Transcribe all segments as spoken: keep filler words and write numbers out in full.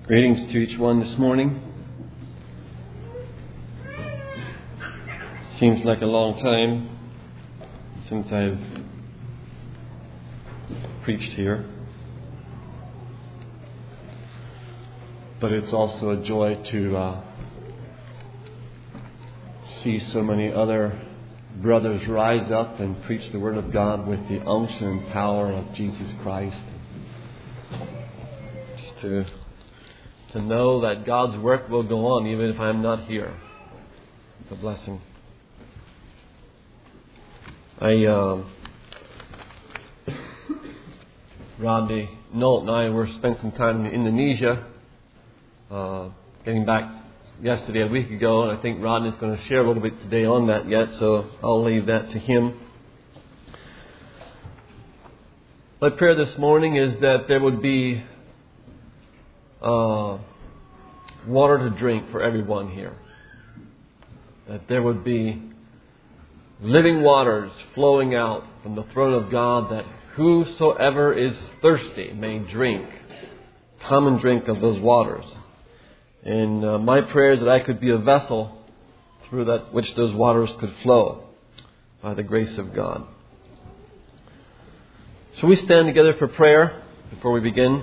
Greetings to each one this morning. Seems like a long time since I've preached here. But it's also a joy to uh, see so many other brothers rise up and preach the Word of God with the unction and power of Jesus Christ. Just to To know that God's work will go on even if I'm not here. It's a blessing. I, um, Rodney, Nolt and I were spent some time in Indonesia, uh, getting back yesterday, a week ago, and I think Rodney's going to share a little bit today on that yet, so I'll leave that to him. My prayer this morning is that there would be Uh, water to drink for everyone here. That there would be living waters flowing out from the throne of God, that whosoever is thirsty may drink, come and drink of those waters. And uh, my prayer is that I could be a vessel through that which those waters could flow by the grace of God. Shall we stand together for prayer before we begin?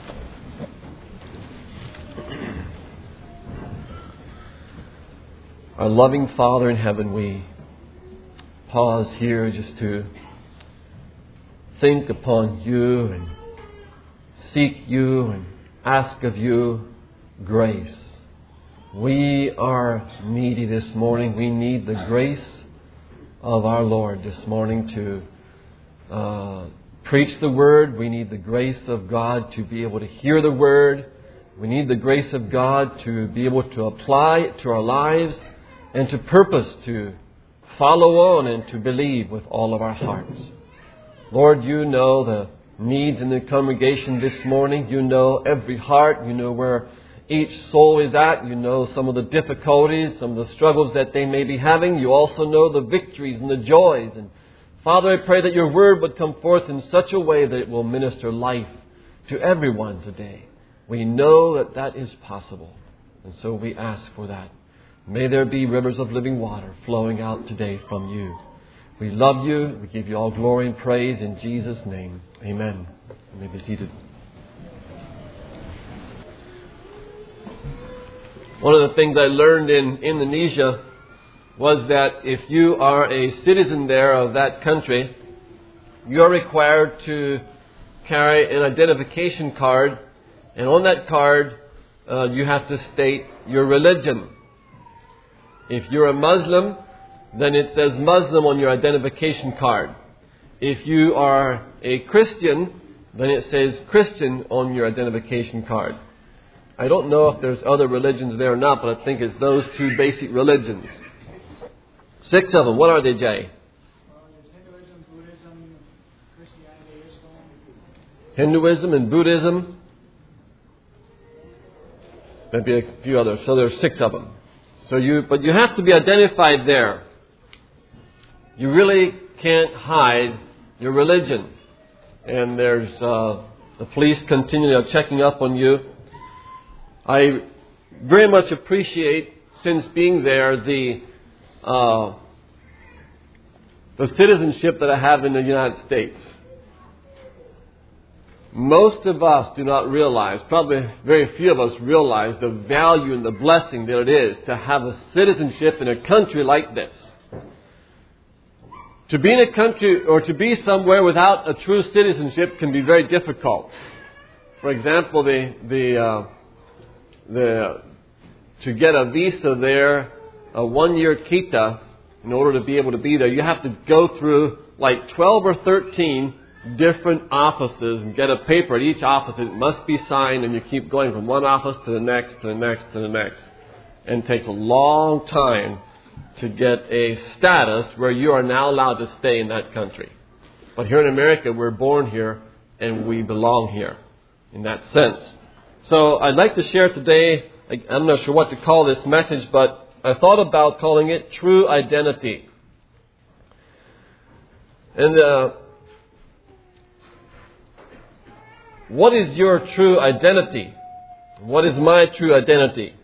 Our loving Father in heaven, we pause here just to think upon you and seek you and ask of you grace. We are needy this morning. We need the grace of our Lord this morning to uh, preach the Word. We need the grace of God to be able to hear the Word. We need the grace of God to be able to apply it to our lives, and to purpose to follow on and to believe with all of our hearts. Lord, you know the needs in the congregation this morning. You know every heart. You know where each soul is at. You know some of the difficulties, some of the struggles that they may be having. You also know the victories and the joys. And Father, I pray that your word would come forth in such a way that it will minister life to everyone today. We know that that is possible. And so we ask for that. May there be rivers of living water flowing out today from you. We love you. We give you all glory and praise in Jesus' name. Amen. You may be seated. One of the things I learned in Indonesia was that if you are a citizen there of that country, you're required to carry an identification card. And on that card, uh, you have to state your religion. If you're a Muslim, then it says Muslim on your identification card. If you are a Christian, then it says Christian on your identification card. I don't know if there's other religions there or not, but I think it's those two basic religions. Six of them. What are they, Jay? Hinduism, Buddhism, Christianity, Islam. Hinduism and Buddhism. Maybe a few others. So there's six of them. So you, but you have to be identified there. You really can't hide your religion. And there's uh, the police continually checking up on you. I very much appreciate, since being there, the uh, the citizenship that I have in the United States. Most of us do not realize, probably very few of us realize the value and the blessing that it is to have a citizenship in a country like this. To be in a country or to be somewhere without a true citizenship can be very difficult. For example, the the uh, the to get a visa there, a one-year kita, in order to be able to be there, you have to go through like twelve or thirteen different offices and get a paper at each office. It must be signed, and you keep going from one office to the next, to the next, to the next. And it takes a long time to get a status where you are now allowed to stay in that country. But here in America, we're born here and we belong here in that sense. So I'd like to share today, I'm not sure what to call this message, but I thought about calling it True Identity. And uh, what is your true identity? What is my true identity?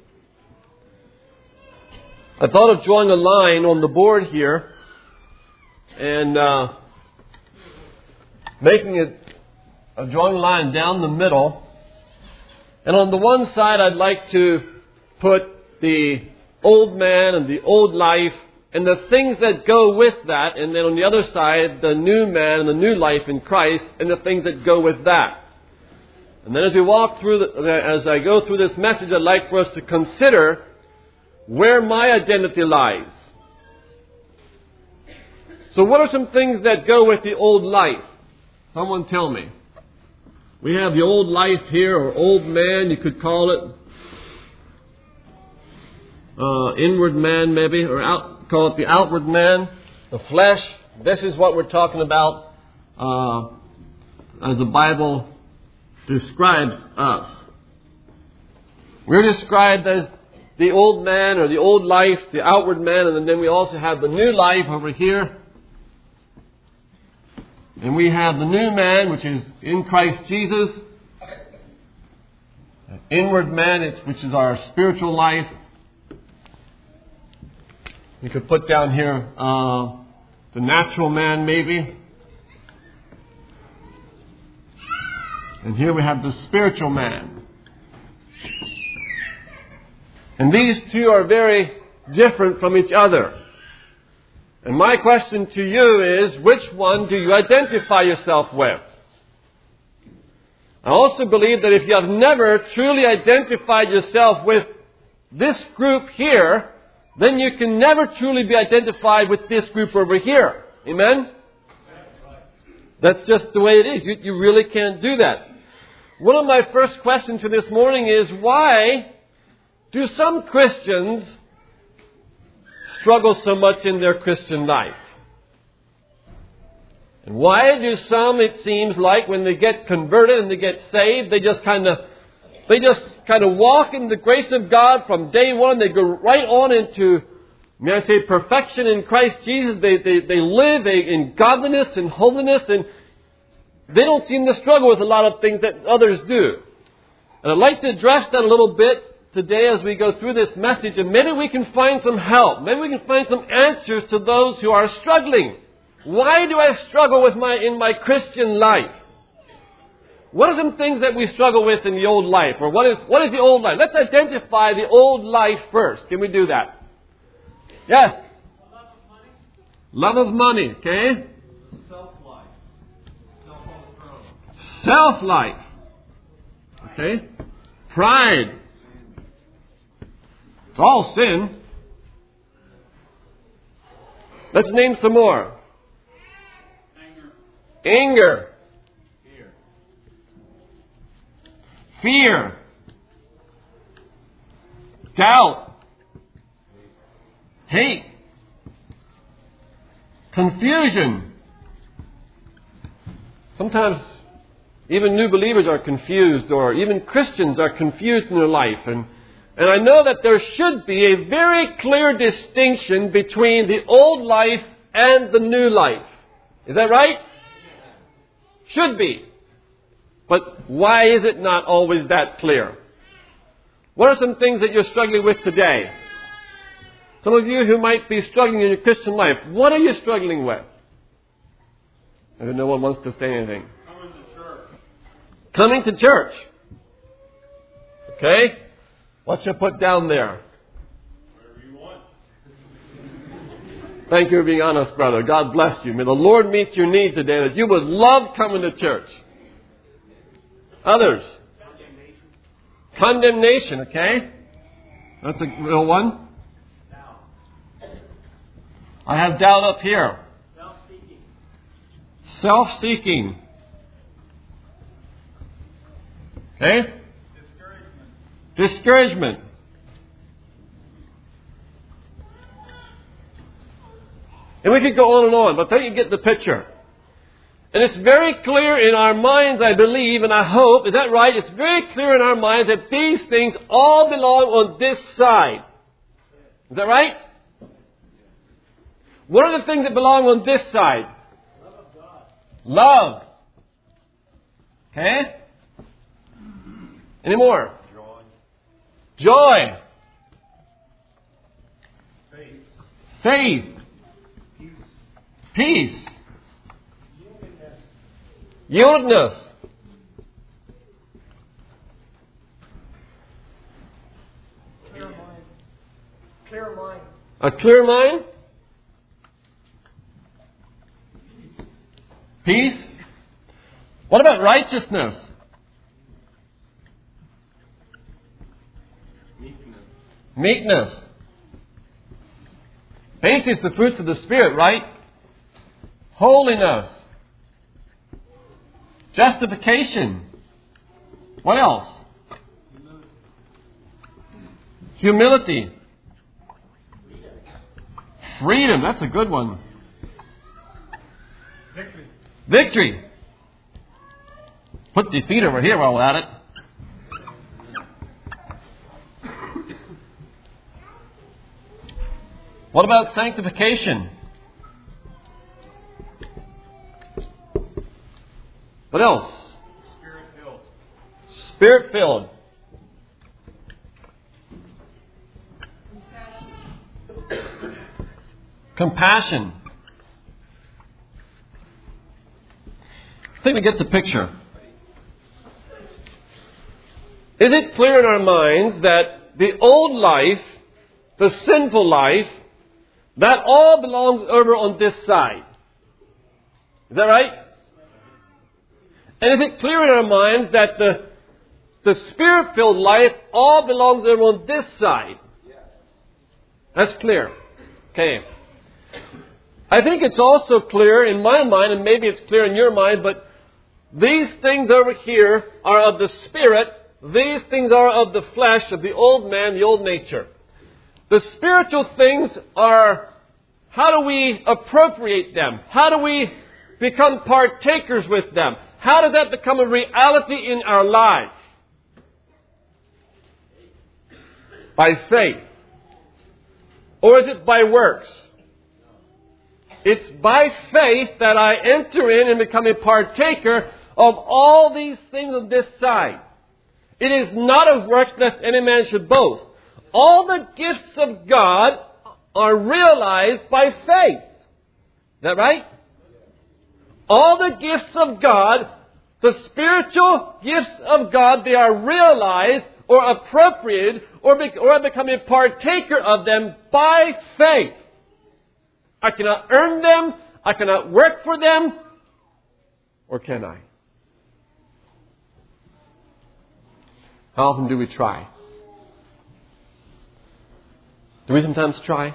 I thought of drawing a line on the board here and uh, making it, uh, drawing a line down the middle. And on the one side, I'd like to put the old man and the old life and the things that go with that. And then on the other side, the new man and the new life in Christ and the things that go with that. And then as we walk through, the, as I go through this message, I'd like for us to consider where my identity lies. So what are some things that go with the old life? Someone tell me. We have the old life here, or old man, you could call it. Uh, inward man maybe, or out, call it the outward man. The flesh. This is what we're talking about uh, as the Bible describes us. We're described as the old man or the old life, the outward man, and then we also have the new life over here. And we have the new man, which is in Christ Jesus. Inward man, which is our spiritual life. We could put down here uh, the natural man, maybe. And here we have the spiritual man. And these two are very different from each other. And my question to you is, which one do you identify yourself with? I also believe that if you have never truly identified yourself with this group here, then you can never truly be identified with this group over here. Amen? That's just the way it is. You, you really can't do that. One of my first questions for this morning is, why do some Christians struggle so much in their Christian life? And why do some, it seems like, when they get converted and they get saved, they just kind of they just kind of walk in the grace of God from day one. They go right on into, may I say, perfection in Christ Jesus. They they, they live in godliness and holiness, and they don't seem to struggle with a lot of things that others do. And I'd like to address that a little bit today as we go through this message, and maybe we can find some help. Maybe we can find some answers to those who are struggling. Why do I struggle with my in my Christian life? What are some things that we struggle with in the old life? Or what is what is the old life? Let's identify the old life first. Can we do that? Yes? Love of money. Love of money, okay? Self-life. Self on the throne. Self-life. Okay? Pride. It's all sin. Let's name some more. Anger. Anger. Fear. Fear. Doubt. Hate. Confusion. Sometimes even new believers are confused, or even Christians are confused in their life. And And I know that there should be a very clear distinction between the old life and the new life. Is that right? Should be. But why is it not always that clear? What are some things that you're struggling with today? Some of you who might be struggling in your Christian life, what are you struggling with? And no one wants to say anything. Coming to church. Coming to church. Okay? What you put down there? Whatever you want. Thank you for being honest, brother. God bless you. May the Lord meet your need today, that you would love coming to church. Others. Condemnation. Condemnation, okay? That's a real one. Doubt. I have doubt up here. Self-seeking. Self-seeking. Okay? Discouragement. Discouragement. And we could go on and on, but I think you get the picture. And it's very clear in our minds, I believe, and I hope, is that right? It's very clear in our minds that these things all belong on this side. Is that right? What are the things that belong on this side? Love of God. Love. Okay? Any more? Joy. Joy. Faith. Faith. Peace. Peace. Yieldedness. Yieldedness. Clear mind. Clear mind. A clear mind. Peace. What about righteousness? Meekness. Meekness. Basically, it's the fruits of the Spirit, right? Holiness. Justification. What else? Humility. Freedom. That's a good one. Victory. Victory. Put defeat over here while we're at it. What about sanctification? What else? Spirit-filled. Spirit-filled. Compassion. I think we get the picture. Is it clear in our minds that the old life, the sinful life, that all belongs over on this side? Is that right? And is it clear in our minds that the, the Spirit-filled life all belongs over on this side? That's clear. Okay. I think it's also clear in my mind, and maybe it's clear in your mind, but these things over here are of the Spirit. These things are of the flesh, of the old man, the old nature. The spiritual things are, how do we appropriate them? How do we become partakers with them? How does that become a reality in our lives? By faith. Or is it by works? It's by faith that I enter in and become a partaker of all these things on this side. It is not of works lest any man should boast. All the gifts of God are realized by faith. Is that right? All the gifts of God, the spiritual gifts of God, they are realized or appropriated or, be, or I become a partaker of them by faith. I cannot earn them. I cannot work for them. Or can I? How often do we try? Do we sometimes try?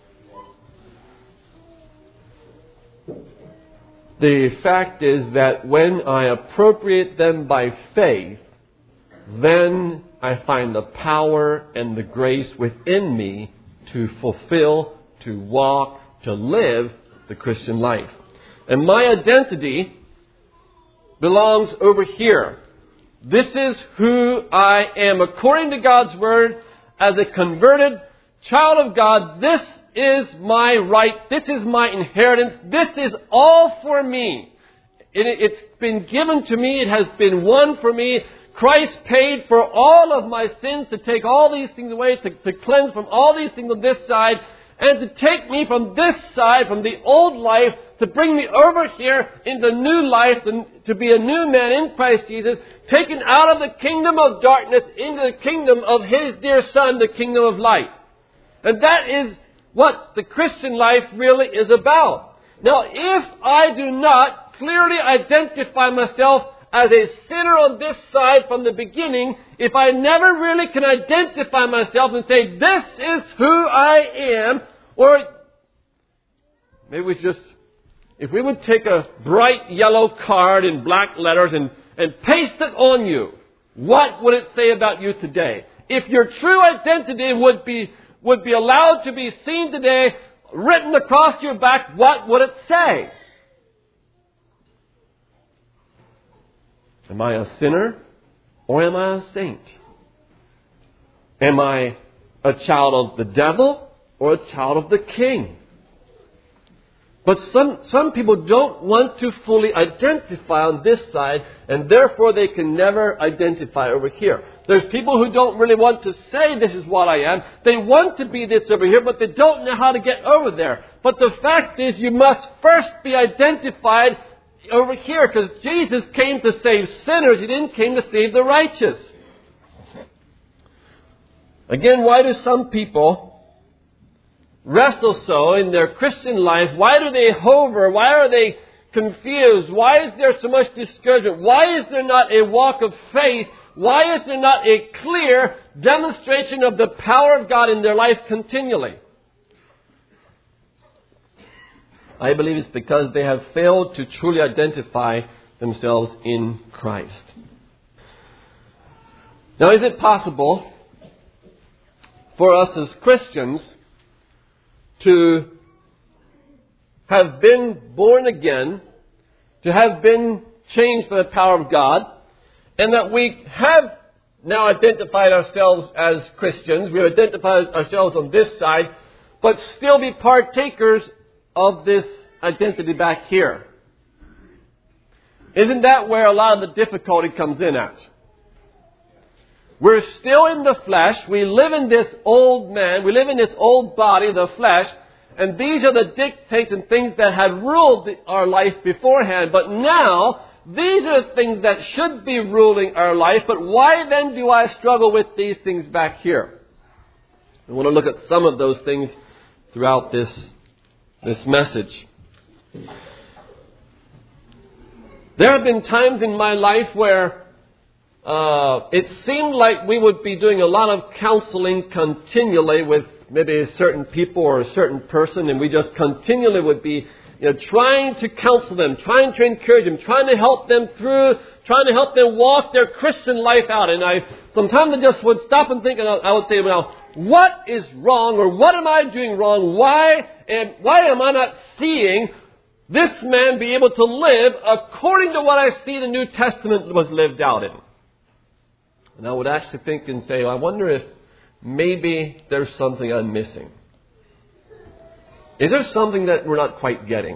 The fact is that when I appropriate them by faith, then I find the power and the grace within me to fulfill, to walk, to live the Christian life. And my identity belongs over here. This is who I am. According to God's Word, as a converted child of God, this is my right. This is my inheritance. This is all for me. It, it's been given to me. It has been won for me. Christ paid for all of my sins, to take all these things away, to, to cleanse from all these things on this side, and to take me from this side, from the old life, to bring me over here in the new life, to be a new man in Christ Jesus, taken out of the kingdom of darkness into the kingdom of His dear Son, the kingdom of light. And that is what the Christian life really is about. Now, if I do not clearly identify myself as a sinner on this side from the beginning, if I never really can identify myself and say, this is who I am, or maybe we just, if we would take a bright yellow card in black letters and, and paste it on you, what would it say about you today? If your true identity would be would be allowed to be seen today, written across your back, what would it say? Am I a sinner or am I a saint? Am I a child of the devil or a child of the King? But some, some people don't want to fully identify on this side, and therefore they can never identify over here. There's people who don't really want to say this is what I am. They want to be this over here, but they don't know how to get over there. But the fact is, you must first be identified over here, because Jesus came to save sinners. He didn't come to save the righteous. Again, why do some people wrestle so in their Christian life? Why do they hover? Why are they confused? Why is there so much discouragement? Why is there not a walk of faith? Why is there not a clear demonstration of the power of God in their life continually? I believe it's because they have failed to truly identify themselves in Christ. Now, is it possible for us as Christians to have been born again, to have been changed by the power of God, and that we have now identified ourselves as Christians, we have identified ourselves on this side, but still be partakers of this identity back here? Isn't that where a lot of the difficulty comes in at? We're still in the flesh. We live in this old man. We live in this old body, the flesh. And these are the dictates and things that had ruled our life beforehand. But now, these are the things that should be ruling our life. But why then do I struggle with these things back here? I want to look at some of those things throughout this, this message. There have been times in my life where uh, it seemed like we would be doing a lot of counseling continually with maybe certain people or a certain person, and we just continually would be, you know, trying to counsel them, trying to encourage them, trying to help them through, trying to help them walk their Christian life out. And I sometimes I just would stop and think, and I would say, well, what is wrong, or what am I doing wrong? Why and why am I not seeing this man be able to live according to what I see the New Testament was lived out in? And I would actually think and say, I wonder if maybe there's something I'm missing. Is there something that we're not quite getting?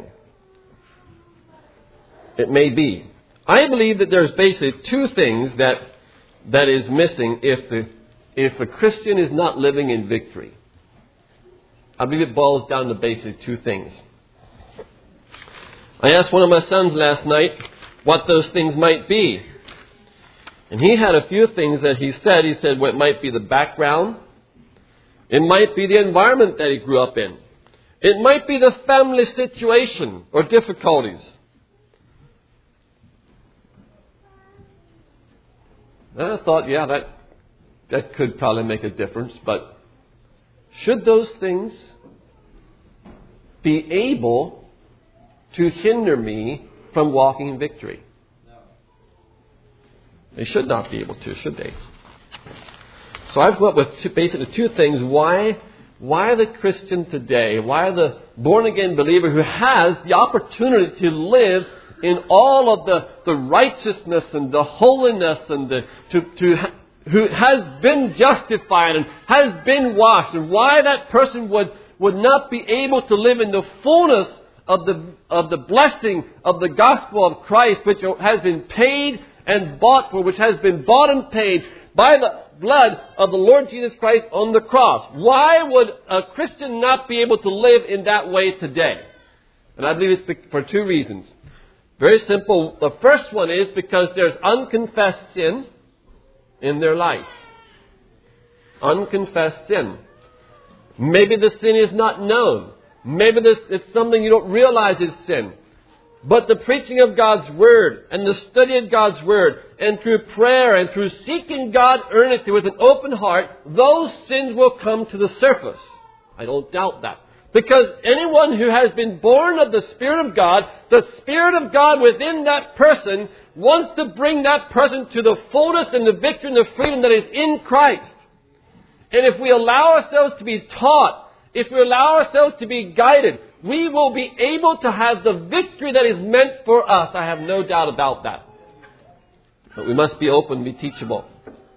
It may be. I believe that there's basically two things that that is missing if the if a Christian is not living in victory. I believe it boils down to basically two things. I asked one of my sons last night what those things might be. And he had a few things that he said. He said, well, it might be the background. It might be the environment that he grew up in. It might be the family situation or difficulties. And I thought, yeah, that that could probably make a difference. But should those things be able to hinder me from walking in victory? No. They should not be able to, should they? So I've come up with two, basically two things. Why, why the Christian today, why the born-again believer who has the opportunity to live in all of the, the righteousness and the holiness and the, to, to, who has been justified and has been washed, and why that person would, would not be able to live in the fullness of the, of the blessing of the gospel of Christ, which has been paid and bought for, which has been bought and paid by the blood of the Lord Jesus Christ on the cross. Why would a Christian not be able to live in that way today? And I believe it's for two reasons. Very simple. The first one is because there's unconfessed sin in their life. Unconfessed sin. Maybe the sin is not known. Maybe this, it's something you don't realize is sin. But the preaching of God's Word and the study of God's Word and through prayer and through seeking God earnestly with an open heart, those sins will come to the surface. I don't doubt that. Because anyone who has been born of the Spirit of God, the Spirit of God within that person wants to bring that person to the fullness and the victory and the freedom that is in Christ. And if we allow ourselves to be taught, if we allow ourselves to be guided, we will be able to have the victory that is meant for us. I have no doubt about that. But we must be open, be teachable.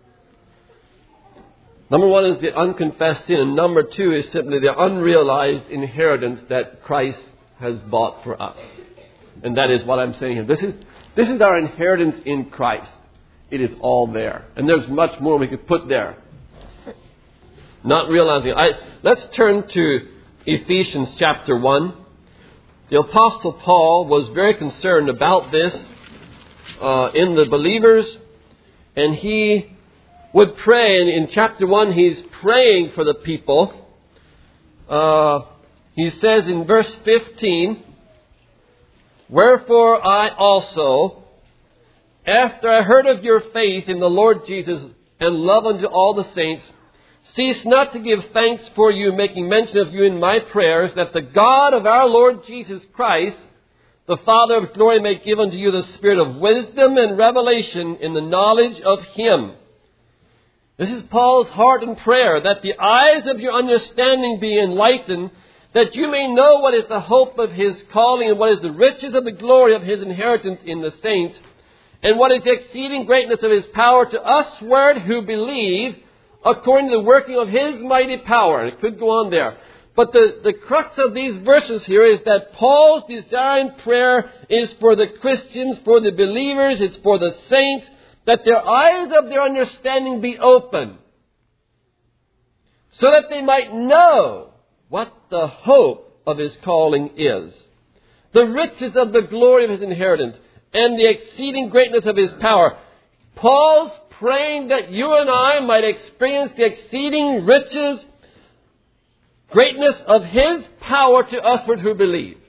Number one is the unconfessed sin. And number two is simply the unrealized inheritance that Christ has bought for us. And that is what I'm saying here. This is, this is our inheritance in Christ. It is all there. And there's much more we could put there. Not realizing. I, let's turn to Ephesians chapter one. The Apostle Paul was very concerned about this uh, in the believers. And he would pray. And in chapter one, he's praying for the people. Uh, he says in verse fifteen, "Wherefore I also, after I heard of your faith in the Lord Jesus and love unto all the saints, cease not to give thanks for you, making mention of you in my prayers, that the God of our Lord Jesus Christ, the Father of glory, may give unto you the spirit of wisdom and revelation in the knowledge of Him." This is Paul's heart and prayer, that the eyes of your understanding be enlightened, that you may know what is the hope of His calling, and what is the riches of the glory of His inheritance in the saints, and what is the exceeding greatness of His power to usward who believe, according to the working of His mighty power. It could go on there. But the, the crux of these verses here is that Paul's desire and prayer is for the Christians, for the believers, it's for the saints, that their eyes of their understanding be open, so that they might know what the hope of His calling is, the riches of the glory of His inheritance, and the exceeding greatness of His power. Paul's praying that you and I might experience the exceeding riches, greatness of His power to usward who believe.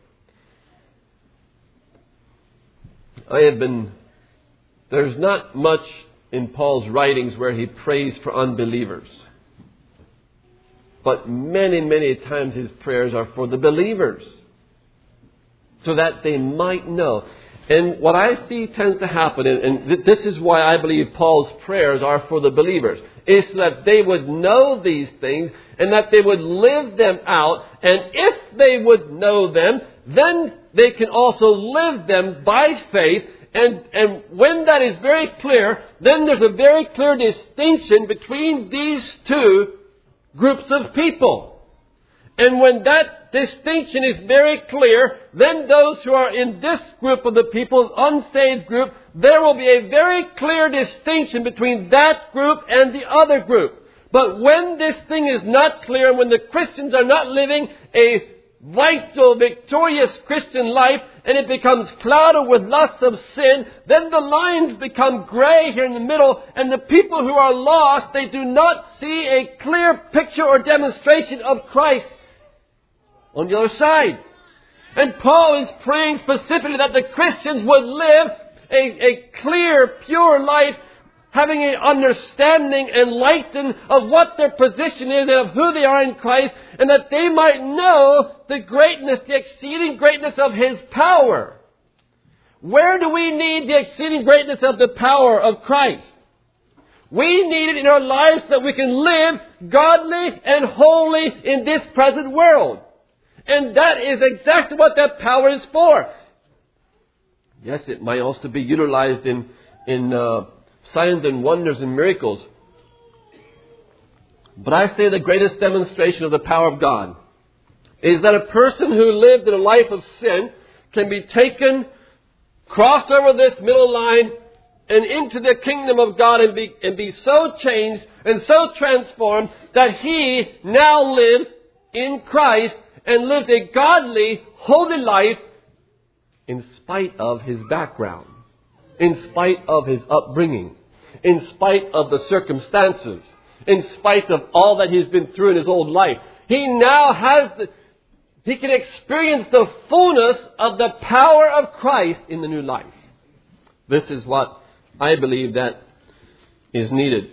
I have been, there's not much in Paul's writings where he prays for unbelievers. But many, many times his prayers are for the believers, so that they might know. And what I see tends to happen, and this is why I believe Paul's prayers are for the believers, is that they would know these things and that they would live them out. And if they would know them, then they can also live them by faith. And, and when that is very clear, then there's a very clear distinction between these two groups of people. And when that distinction is very clear, then those who are in this group of the people, unsaved group, there will be a very clear distinction between that group and the other group. But when this thing is not clear, and when the Christians are not living a vital, victorious Christian life, and it becomes clouded with lusts of sin, then the lines become gray here in the middle, and the people who are lost, they do not see a clear picture or demonstration of Christ on the other side. And Paul is praying specifically that the Christians would live a, a clear, pure life, having an understanding, enlightened of what their position is and of who they are in Christ, and that they might know the greatness, the exceeding greatness of His power. Where do we need the exceeding greatness of the power of Christ? We need it in our lives that we can live godly and holy in this present world. And that is exactly what that power is for. Yes, it might also be utilized in, in uh, signs and wonders and miracles. But I say the greatest demonstration of the power of God is that a person who lived in a life of sin can be taken, cross over this middle line, and into the kingdom of God, and be, and be so changed and so transformed that he now lives in Christ and lives a godly, holy life in spite of his background, in spite of his upbringing, in spite of the circumstances, in spite of all that he's been through in his old life. He now has the, he can experience the fullness of the power of Christ in the new life. This is what I believe that is needed.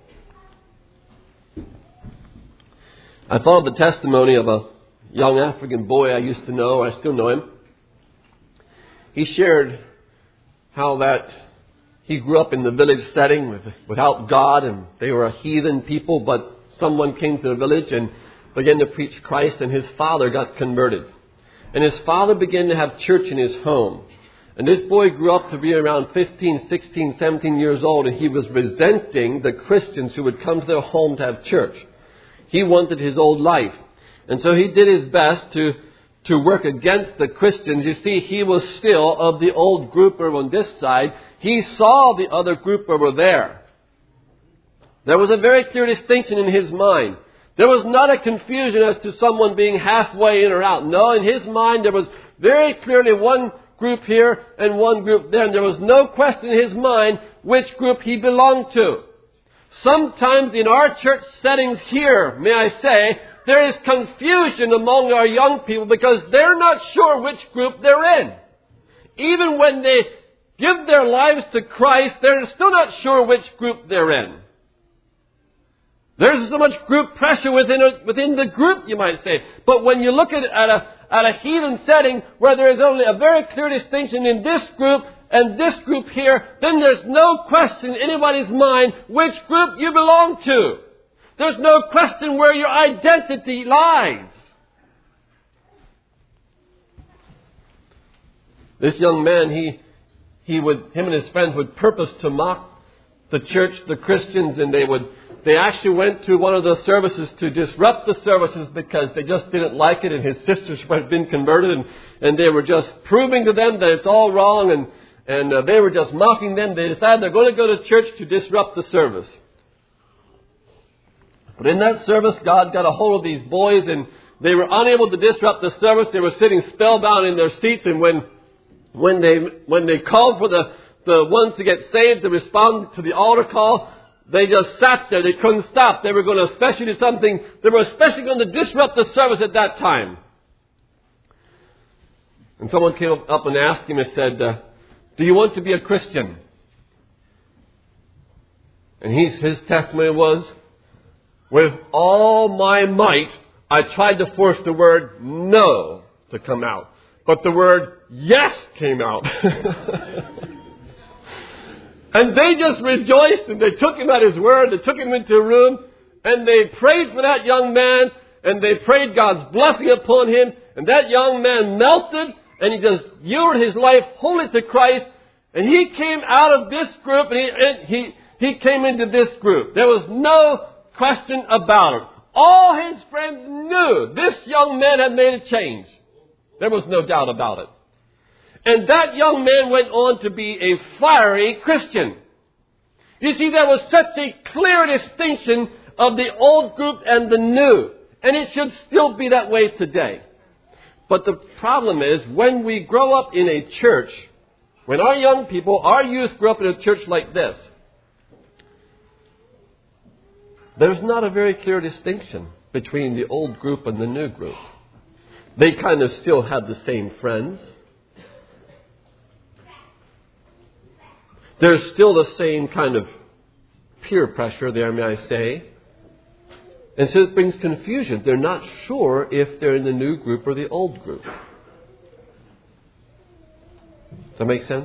I followed the testimony of a young African boy I used to know. I still know him. He shared how that he grew up in the village setting with, without God, and they were a heathen people, but someone came to the village and began to preach Christ, and his father got converted. And his father began to have church in his home. And this boy grew up to be around fifteen, sixteen, seventeen years old, and he was resenting the Christians who would come to their home to have church. He wanted his old life. And so he did his best to to work against the Christians. You see, he was still of the old group over on this side. He saw the other group over there. There was a very clear distinction in his mind. There was not a confusion as to someone being halfway in or out. No, in his mind there was very clearly one group here and one group there. And there was no question in his mind which group he belonged to. Sometimes in our church settings here, may I say, there is confusion among our young people because they're not sure which group they're in. Even when they give their lives to Christ, they're still not sure which group they're in. There's so much group pressure within a, within the group, you might say. But when you look at it at a, at a heathen setting where there is only a very clear distinction in this group and this group here, then there's no question in anybody's mind which group you belong to. There's no question where your identity lies. This young man, he, he would, him and his friends would purpose to mock the church, the Christians, and they would, they actually went to one of the services to disrupt the services because they just didn't like it, and his sisters had been converted, and, and they were just proving to them that it's all wrong, and, and uh, they were just mocking them. They decided they're going to go to church to disrupt the service. But in that service, God got a hold of these boys, and they were unable to disrupt the service. They were sitting spellbound in their seats, and when when they when they called for the, the ones to get saved to respond to the altar call, they just sat there. They couldn't stop. They were going to especially do something. They were especially going to disrupt the service at that time. And someone came up and asked him and said, uh, do you want to be a Christian? And he's, his testimony was, with all my might, I tried to force the word no to come out. But the word yes came out. And they just rejoiced, and they took him at his word. They took him into a room, and they prayed for that young man, and they prayed God's blessing upon him. And that young man melted, and he just yielded his life wholly to Christ. And he came out of this group, and he, and he, he came into this group. There was no question about it. All his friends knew this young man had made a change. There was no doubt about it. And that young man went on to be a fiery Christian. You see, there was such a clear distinction of the old group and the new. And it should still be that way today. But the problem is, when we grow up in a church, when our young people, our youth grow up in a church like this, there's not a very clear distinction between the old group and the new group. They kind of still have the same friends. There's still the same kind of peer pressure there, may I say. And so it brings confusion. They're not sure if they're in the new group or the old group. Does that make sense?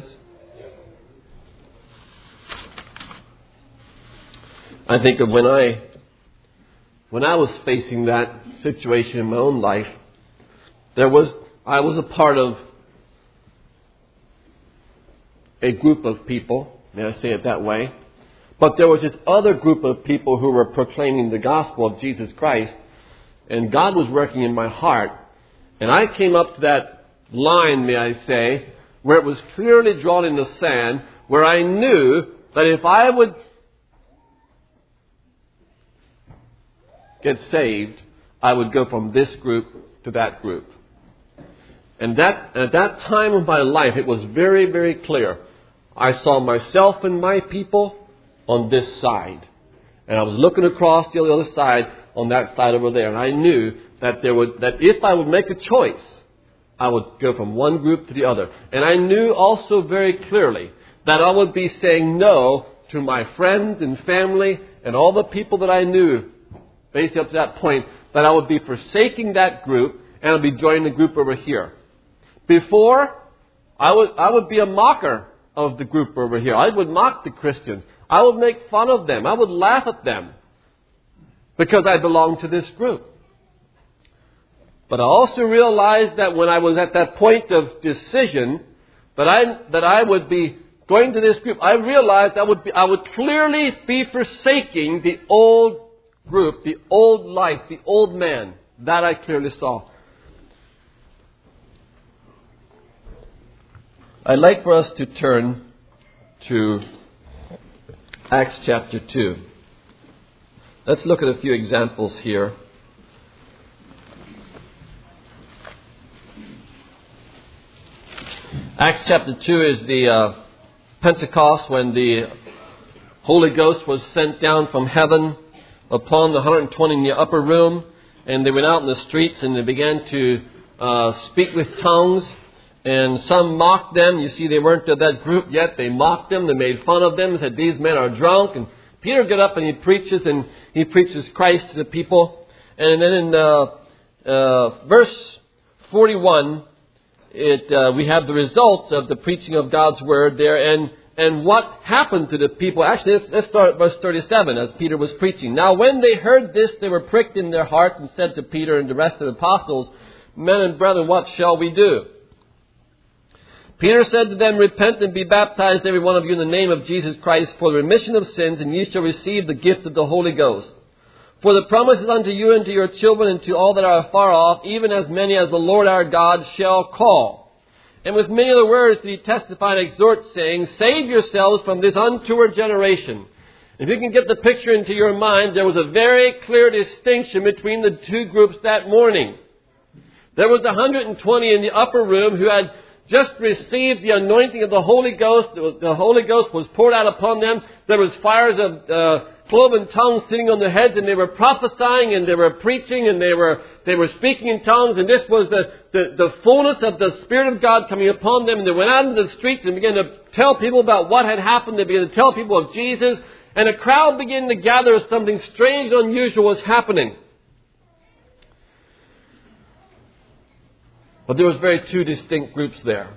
I think of when I, when I was facing that situation in my own life, there was, I was a part of a group of people, may I say it that way, but there was this other group of people who were proclaiming the gospel of Jesus Christ, and God was working in my heart, and I came up to that line, may I say, where it was clearly drawn in the sand, where I knew that if I would get saved, I would go from this group to that group. And that at that time of my life, it was very, very clear. I saw myself and my people on this side. And I was looking across the other side on that side over there. And I knew that there would that if I would make a choice, I would go from one group to the other. And I knew also very clearly that I would be saying no to my friends and family and all the people that I knew, basically up to that point, that I would be forsaking that group and I would be joining the group over here. Before, I would I would be a mocker of the group over here. I would mock the Christians. I would make fun of them. I would laugh at them because I belonged to this group. But I also realized that when I was at that point of decision, that I that I would be going to this group, I realized I would be I would clearly be forsaking the old group, the old life, the old man. That I clearly saw. I'd like for us to turn to Acts chapter two. Let's look at a few examples here. Acts chapter two is the uh, Pentecost, when the Holy Ghost was sent down from heaven upon the one hundred twenty in the upper room. And they went out in the streets and they began to uh, speak with tongues. And some mocked them. You see, they weren't of that group yet. They mocked them. They made fun of them. Said, these men are drunk. And Peter got up and he preaches, and he preaches Christ to the people. And then in uh, uh, verse forty-one, it uh, we have the results of the preaching of God's word there, and and what happened to the people. Actually, let's, let's start at verse thirty-seven as Peter was preaching. Now, when they heard this, they were pricked in their hearts and said to Peter and the rest of the apostles, men and brethren, what shall we do? Peter said to them, repent and be baptized, every one of you, in the name of Jesus Christ, for the remission of sins, and ye shall receive the gift of the Holy Ghost. For the promise is unto you and to your children and to all that are afar off, even as many as the Lord our God shall call. And with many other words did he testify and exhort, saying, save yourselves from this untoward generation. If you can get the picture into your mind, there was a very clear distinction between the two groups that morning. There was one hundred twenty in the upper room who had just received the anointing of the Holy Ghost. The Holy Ghost was poured out upon them. There was fires of uh, cloven tongues sitting on their heads, and they were prophesying, and they were preaching, and they were they were speaking in tongues. And this was the, the, the fullness of the Spirit of God coming upon them. And they went out into the streets and began to tell people about what had happened. They began to tell people of Jesus. And a crowd began to gather as something strange and unusual was happening. But there was very two distinct groups there.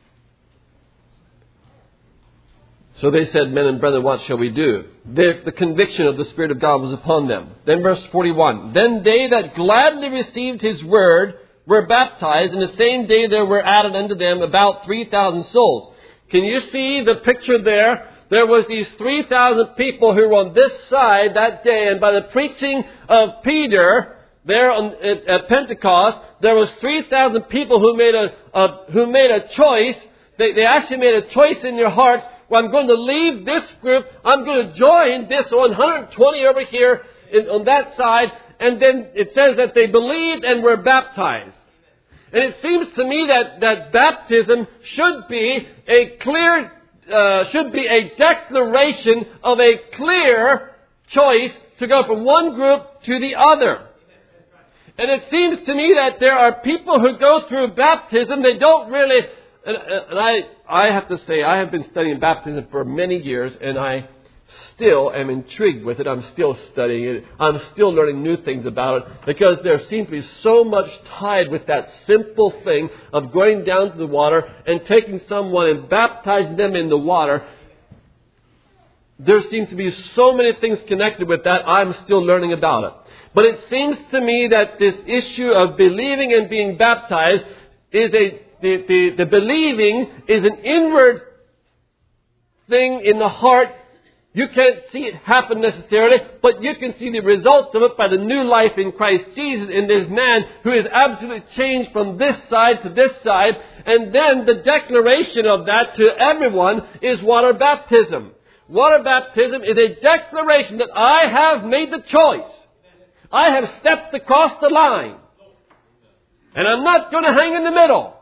So they said, men and brethren, what shall we do? The, the conviction of the Spirit of God was upon them. Then verse forty-one. Then they that gladly received his word were baptized, and the same day there were added unto them about three thousand souls. Can you see the picture there? There was these three thousand people who were on this side that day, and by the preaching of Peter there on, at, at Pentecost, there was three thousand people who made a, a who made a choice. They, they actually made a choice in their hearts. Well, I'm going to leave this group. I'm going to join this one hundred twenty over here in, on that side. And then it says that they believed and were baptized. And it seems to me that, that baptism should be a clear, uh, should be a declaration of a clear choice to go from one group to the other. And it seems to me that there are people who go through baptism, they don't really, and, and I, I have to say, I have been studying baptism for many years, and I still am intrigued with it. I'm still studying it. I'm still learning new things about it, because there seems to be so much tied with that simple thing of going down to the water and taking someone and baptizing them in the water. There seems to be so many things connected with that. I'm still learning about it. But it seems to me that this issue of believing and being baptized is a, the, the, the believing is an inward thing in the heart. You can't see it happen necessarily, but you can see the results of it by the new life in Christ Jesus in this man who is absolutely changed from this side to this side. And then the declaration of that to everyone is water baptism. Water baptism is a declaration that I have made the choice. I have stepped across the line. And I'm not going to hang in the middle.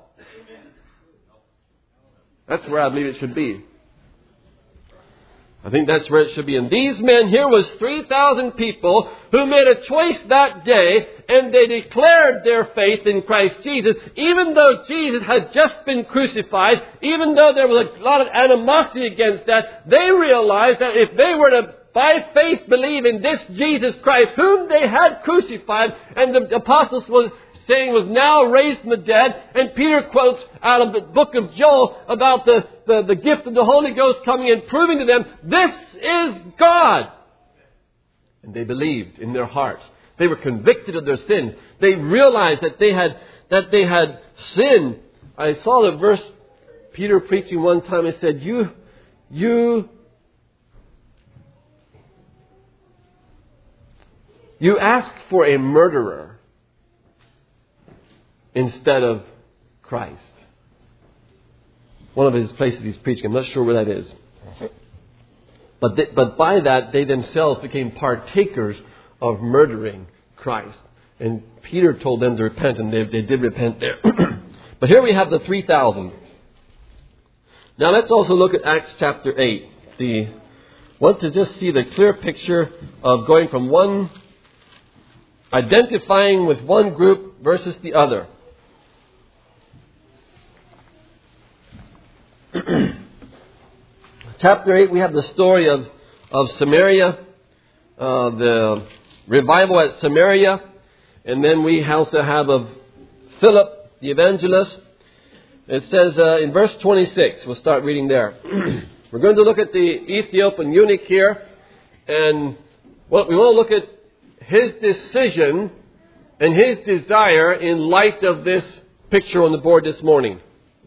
That's where I believe it should be. I think that's where it should be. And these men here was three thousand people who made a choice that day, and they declared their faith in Christ Jesus, even though Jesus had just been crucified, even though there was a lot of animosity against that. They realized that if they were to by faith believe in this Jesus Christ, whom they had crucified, and the apostles was saying was now raised from the dead. And Peter quotes out of the book of Joel about the, the, the gift of the Holy Ghost coming and proving to them, this is God. And they believed in their hearts. They were convicted of their sins. They realized that they had, that they had sinned. I saw the verse Peter preaching one time. He said, you, you, You ask for a murderer instead of Christ. one of his places he's preaching. I'm not sure where that is. But they, but by that, they themselves became partakers of murdering Christ. And Peter told them to repent, and they, they did repent there. But here we have the three thousand. Now let's also look at Acts chapter eight. The want to just see the clear picture of going from one, identifying with one group versus the other. Chapter eight, we have the story of, of Samaria, uh, the revival at Samaria, and then we also have of Philip, the evangelist. It says uh, in verse twenty-six, we'll start reading there. We're going to look at the Ethiopian eunuch here, and well, we want to look at his decision and his desire in light of this picture on the board this morning.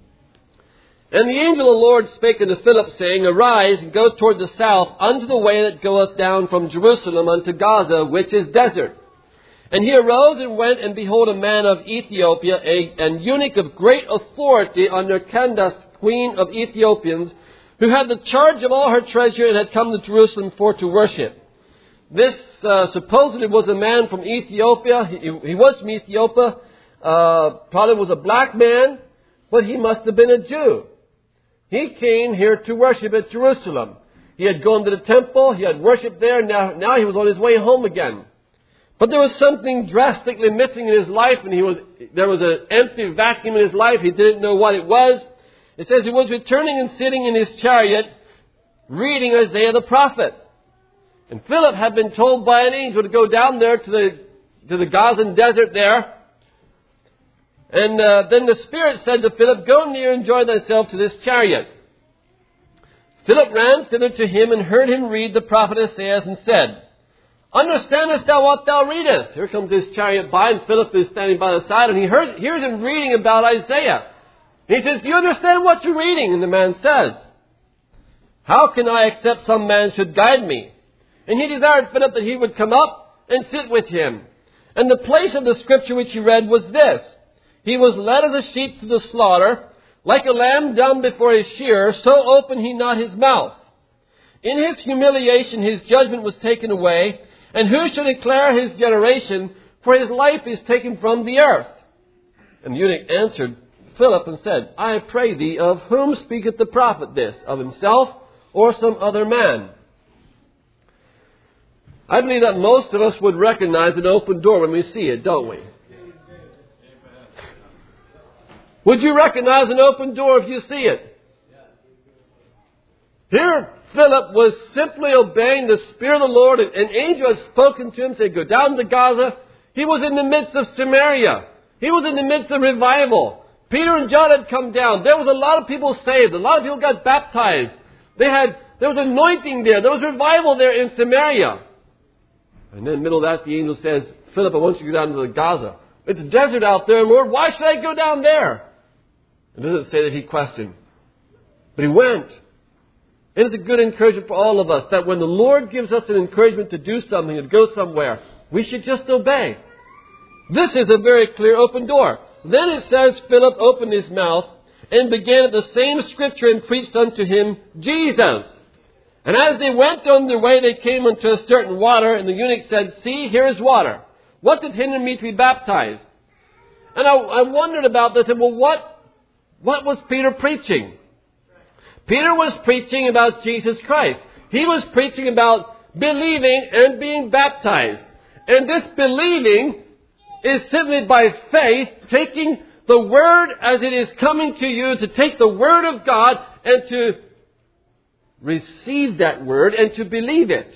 And the angel of the Lord spake unto Philip, saying, Arise, and go toward the south, unto the way that goeth down from Jerusalem unto Gaza, which is desert. And he arose and went, and behold, a man of Ethiopia, a, an eunuch of great authority under Candace, queen of Ethiopians, who had the charge of all her treasure, and had come to Jerusalem for to worship. This uh, supposedly was a man from Ethiopia. He, he was from Ethiopia. Uh, probably was a black man, but he must have been a Jew. He came here to worship at Jerusalem. He had gone to the temple. He had worshipped there. Now, now he was on his way home again. But there was something drastically missing in his life, and he was there was an empty vacuum in his life. He didn't know what it was. It says he was returning and sitting in his chariot, reading Isaiah the prophet. And Philip had been told by an angel to go down there to the to the Gazan desert there. And uh, then the Spirit said to Philip, Go near and join thyself to this chariot. Philip ran thither to him and heard him read the prophet Isaiah, and said, Understandest thou what thou readest? Here comes this chariot by, and Philip is standing by the side, and he heard, hears him reading about Isaiah. He says, Do you understand what you're reading? And the man says, How can I except some man should guide me? And he desired Philip that he would come up and sit with him. And the place of the scripture which he read was this: He was led as a sheep to the slaughter, like a lamb dumb before his shearer, so opened he not his mouth. In his humiliation his judgment was taken away, and who shall declare his generation? For his life is taken from the earth. And the eunuch answered Philip and said, I pray thee, of whom speaketh the prophet this? Of himself or some other man? I believe that most of us would recognize an open door when we see it, don't we? Would you recognize an open door if you see it? Here, Philip was simply obeying the Spirit of the Lord. An angel had spoken to him, said, Go down to Gaza. He was in the midst of Samaria. He was in the midst of revival. Peter and John had come down. There was a lot of people saved. A lot of people got baptized. They had, there was anointing there. There was revival there in Samaria. And then in the middle of that, the angel says, Philip, I want you to go down to the Gaza. It's a desert out there, Lord. Why should I go down there? It doesn't say that he questioned. But he went. It is a good encouragement for all of us that when the Lord gives us an encouragement to do something, to go somewhere, we should just obey. This is a very clear open door. Then it says Philip opened his mouth and began at the same scripture and preached unto him Jesus. And as they went on their way, they came unto a certain water, and the eunuch said, See, here is water. What did hinder me to be baptized? And I, I wondered about this. And well, what, what was Peter preaching? Peter was preaching about Jesus Christ. He was preaching about believing and being baptized. And this believing is simply by faith, taking the Word as it is coming to you, to take the Word of God and to receive that Word and to believe it.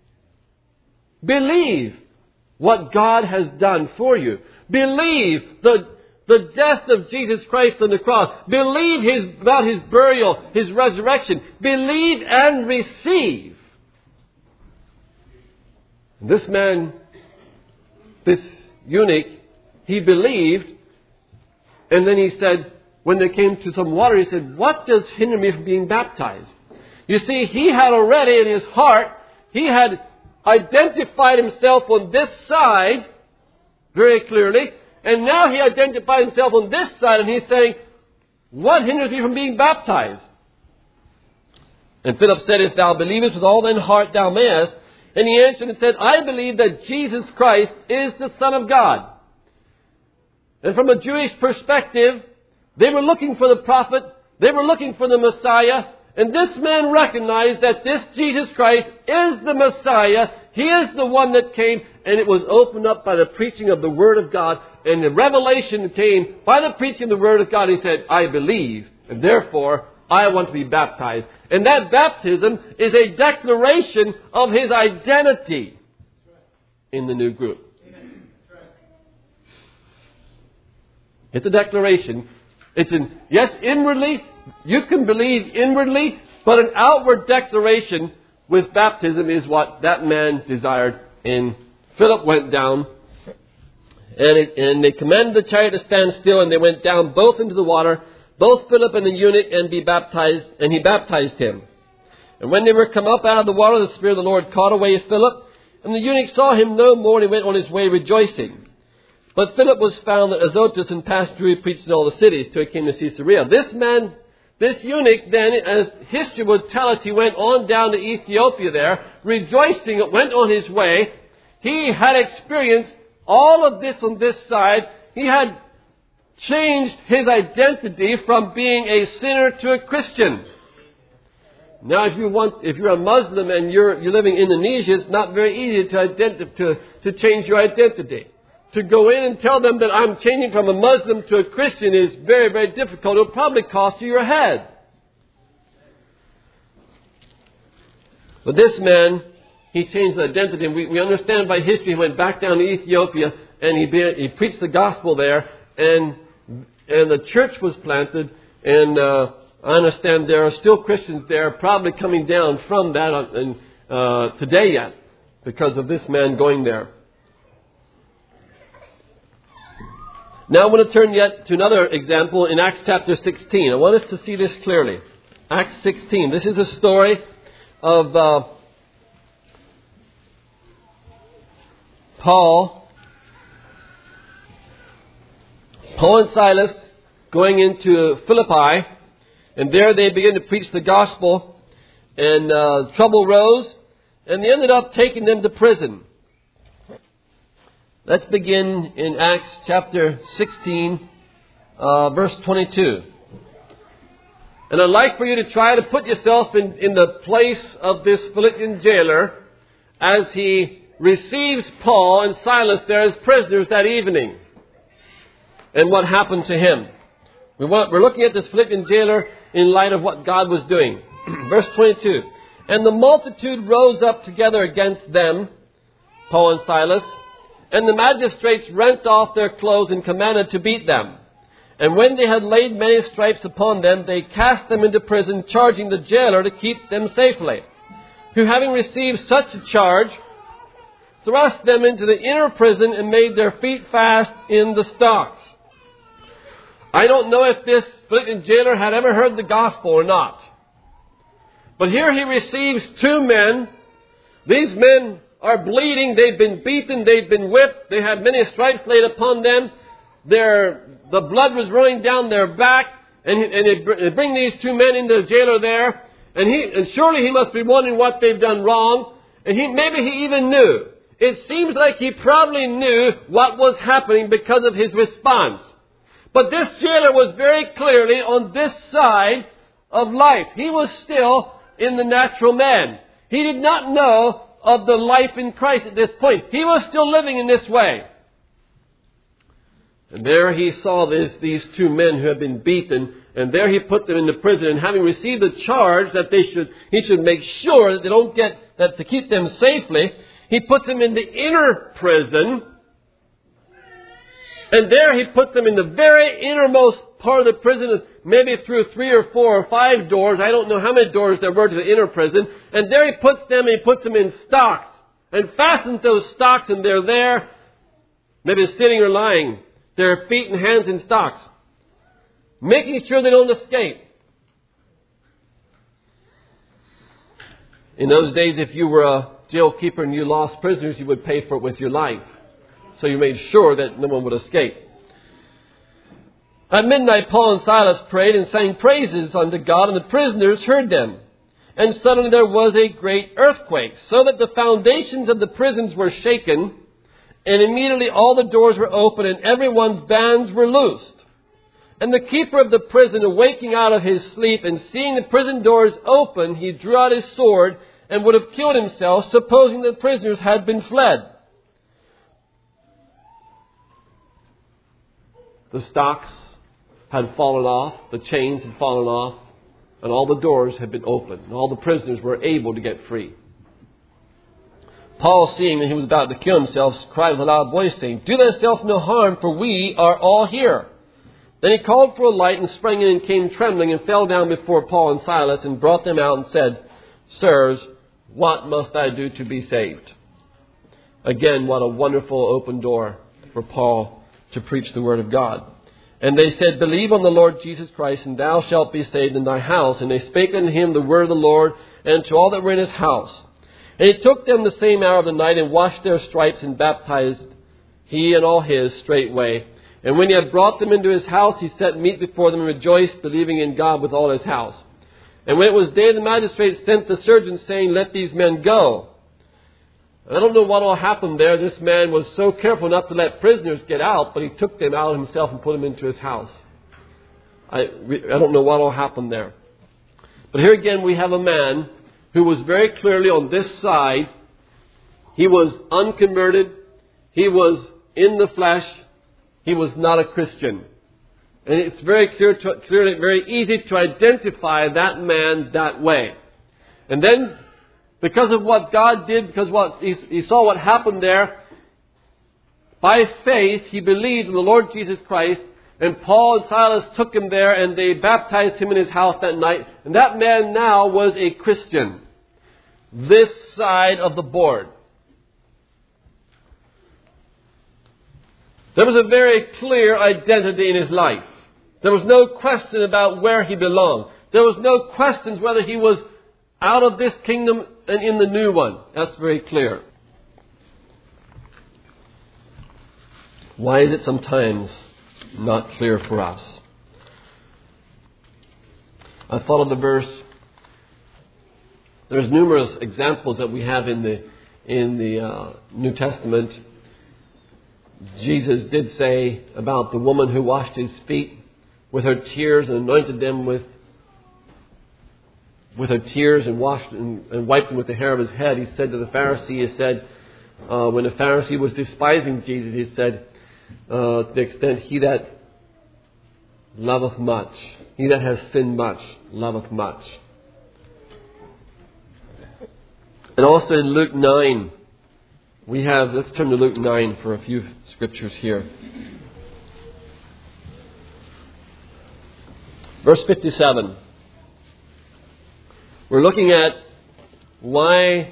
Believe what God has done for you. Believe the, the death of Jesus Christ on the cross. Believe his, about His burial, His resurrection. Believe and receive. This man, this eunuch, he believed, and then he said, when they came to some water, he said, What does hinder me from being baptized? You see, he had already in his heart, he had identified himself on this side very clearly, and now he identified himself on this side, and he's saying, What hinders me from being baptized? And Philip said, If thou believest with all thine heart, thou mayest. And he answered and said, I believe that Jesus Christ is the Son of God. And from a Jewish perspective, they were looking for the prophet. They were looking for the Messiah. And this man recognized that this Jesus Christ is the Messiah. He is the one that came. And it was opened up by the preaching of the Word of God. And the revelation came by the preaching of the Word of God. He said, I believe. And therefore, I want to be baptized. And that baptism is a declaration of his identity in the new group. It's a declaration. It's an, yes, inwardly, you can believe inwardly, but an outward declaration with baptism is what that man desired. And Philip went down, and, it, and they commanded the chariot to stand still, and they went down both into the water, both Philip and the eunuch, and be baptized, and he baptized him. And when they were come up out of the water, the Spirit of the Lord caught away Philip, and the eunuch saw him no more, and he went on his way rejoicing. But Philip was found at Azotus, and passed through, he preached in all the cities, till he came to Caesarea. This man, this eunuch, then, as history would tell us, he went on down to Ethiopia there, rejoicing, went on his way. He had experienced all of this on this side. He had changed his identity from being a sinner to a Christian. Now, if you want, if you're a Muslim and you're you're living in Indonesia, it's not very easy to identi- to to change your identity. To go in and tell them that I'm changing from a Muslim to a Christian is very, very difficult. It'll probably cost you your head. But this man, he changed his identity, and we, we understand by history he went back down to Ethiopia and he be, he preached the gospel there, and and the church was planted, and uh, I understand there are still Christians there, probably coming down from that uh, and, uh, today yet, because of this man going there. Now I want to turn yet to another example in Acts chapter sixteen. I want us to see this clearly. Acts sixteen. This is a story of uh, Paul, Paul and Silas going into Philippi, and there they began to preach the gospel, and uh, trouble rose, and they ended up taking them to prison. Let's begin in Acts chapter sixteen, uh, verse twenty-two. And I'd like for you to try to put yourself in, in the place of this Philippian jailer as he receives Paul and Silas there as prisoners that evening. And what happened to him. We want, we're looking at this Philippian jailer in light of what God was doing. Verse twenty-two. And the multitude rose up together against them, Paul and Silas, and the magistrates rent off their clothes and commanded to beat them. And when they had laid many stripes upon them, they cast them into prison, charging the jailer to keep them safely. Who, having received such a charge, thrust them into the inner prison and made their feet fast in the stocks. I don't know if this Philippian jailer had ever heard the gospel or not. But here he receives two men. These men are bleeding. They've been beaten. They've been whipped. They had many stripes laid upon them. Their, the blood was running down their back. And, and they bring these two men into the jailer there. And he, and surely he must be wondering what they've done wrong. And he, maybe he even knew. It seems like he probably knew what was happening because of his response. But this jailer was very clearly on this side of life. He was still in the natural man. He did not know of the life in Christ at this point. He was still living in this way. And there he saw this, these two men who had been beaten, and there he put them into prison. And having received the charge that they should, he should make sure that they don't get, that to keep them safely, he puts them in the inner prison. And there he puts them in the very innermost part of the prison, maybe through three or four or five doors. I don't know how many doors there were to the inner prison. And there he puts them, and he puts them in stocks. And fastens those stocks, and they're there, maybe sitting or lying, their feet and hands in stocks, making sure they don't escape. In those days, if you were a jail keeper and you lost prisoners, you would pay for it with your life. So you made sure that no one would escape. At midnight, Paul and Silas prayed and sang praises unto God, and the prisoners heard them. And suddenly there was a great earthquake, so that the foundations of the prisons were shaken, and immediately all the doors were open, and everyone's bands were loosed. And the keeper of the prison, awaking out of his sleep and seeing the prison doors open, he drew out his sword and would have killed himself, supposing the prisoners had been fled. The stocks had fallen off, the chains had fallen off, and all the doors had been opened, and all the prisoners were able to get free. Paul, seeing that he was about to kill himself, cried with a loud voice, saying, "Do thyself no harm, for we are all here." Then he called for a light and sprang in and came trembling and fell down before Paul and Silas and brought them out and said, "Sirs, what must I do to be saved?" Again, what a wonderful open door for Paul to preach the word of God. And they said, "Believe on the Lord Jesus Christ, and thou shalt be saved in thy house." And they spake unto him the word of the Lord, and to all that were in his house. And he took them the same hour of the night, and washed their stripes, and baptized he and all his straightway. And when he had brought them into his house, he set meat before them, and rejoiced, believing in God with all his house. And when it was day, the magistrates sent the surgeons, saying, "Let these men go." I don't know what all happened there. This man was so careful not to let prisoners get out, but he took them out himself and put them into his house. I, I don't know what all happened there. But here again we have a man who was very clearly on this side. He was unconverted. He was in the flesh. He was not a Christian. And it's very clear, to, clearly very easy to identify that man that way. And then, because of what God did, because what he, he saw what happened there, by faith he believed in the Lord Jesus Christ, and Paul and Silas took him there and they baptized him in his house that night. And that man now was a Christian. This side of the board. There was a very clear identity in his life. There was no question about where he belonged. There was no questions whether he was out of this kingdom and in the new one. That's very clear. Why is it sometimes not clear for us? I thought of the verse. There's numerous examples that we have in the in the uh, New Testament. Jesus did say about the woman who washed his feet with her tears and anointed them with with her tears and washed and, and wiped them with the hair of his head. He said to the Pharisee, he said, uh, when the Pharisee was despising Jesus, he said, uh, to the extent he that loveth much, he that has sinned much, loveth much. And also in Luke nine, we have, let's turn to Luke nine for a few scriptures here. Verse fifty-seven. We're looking at why,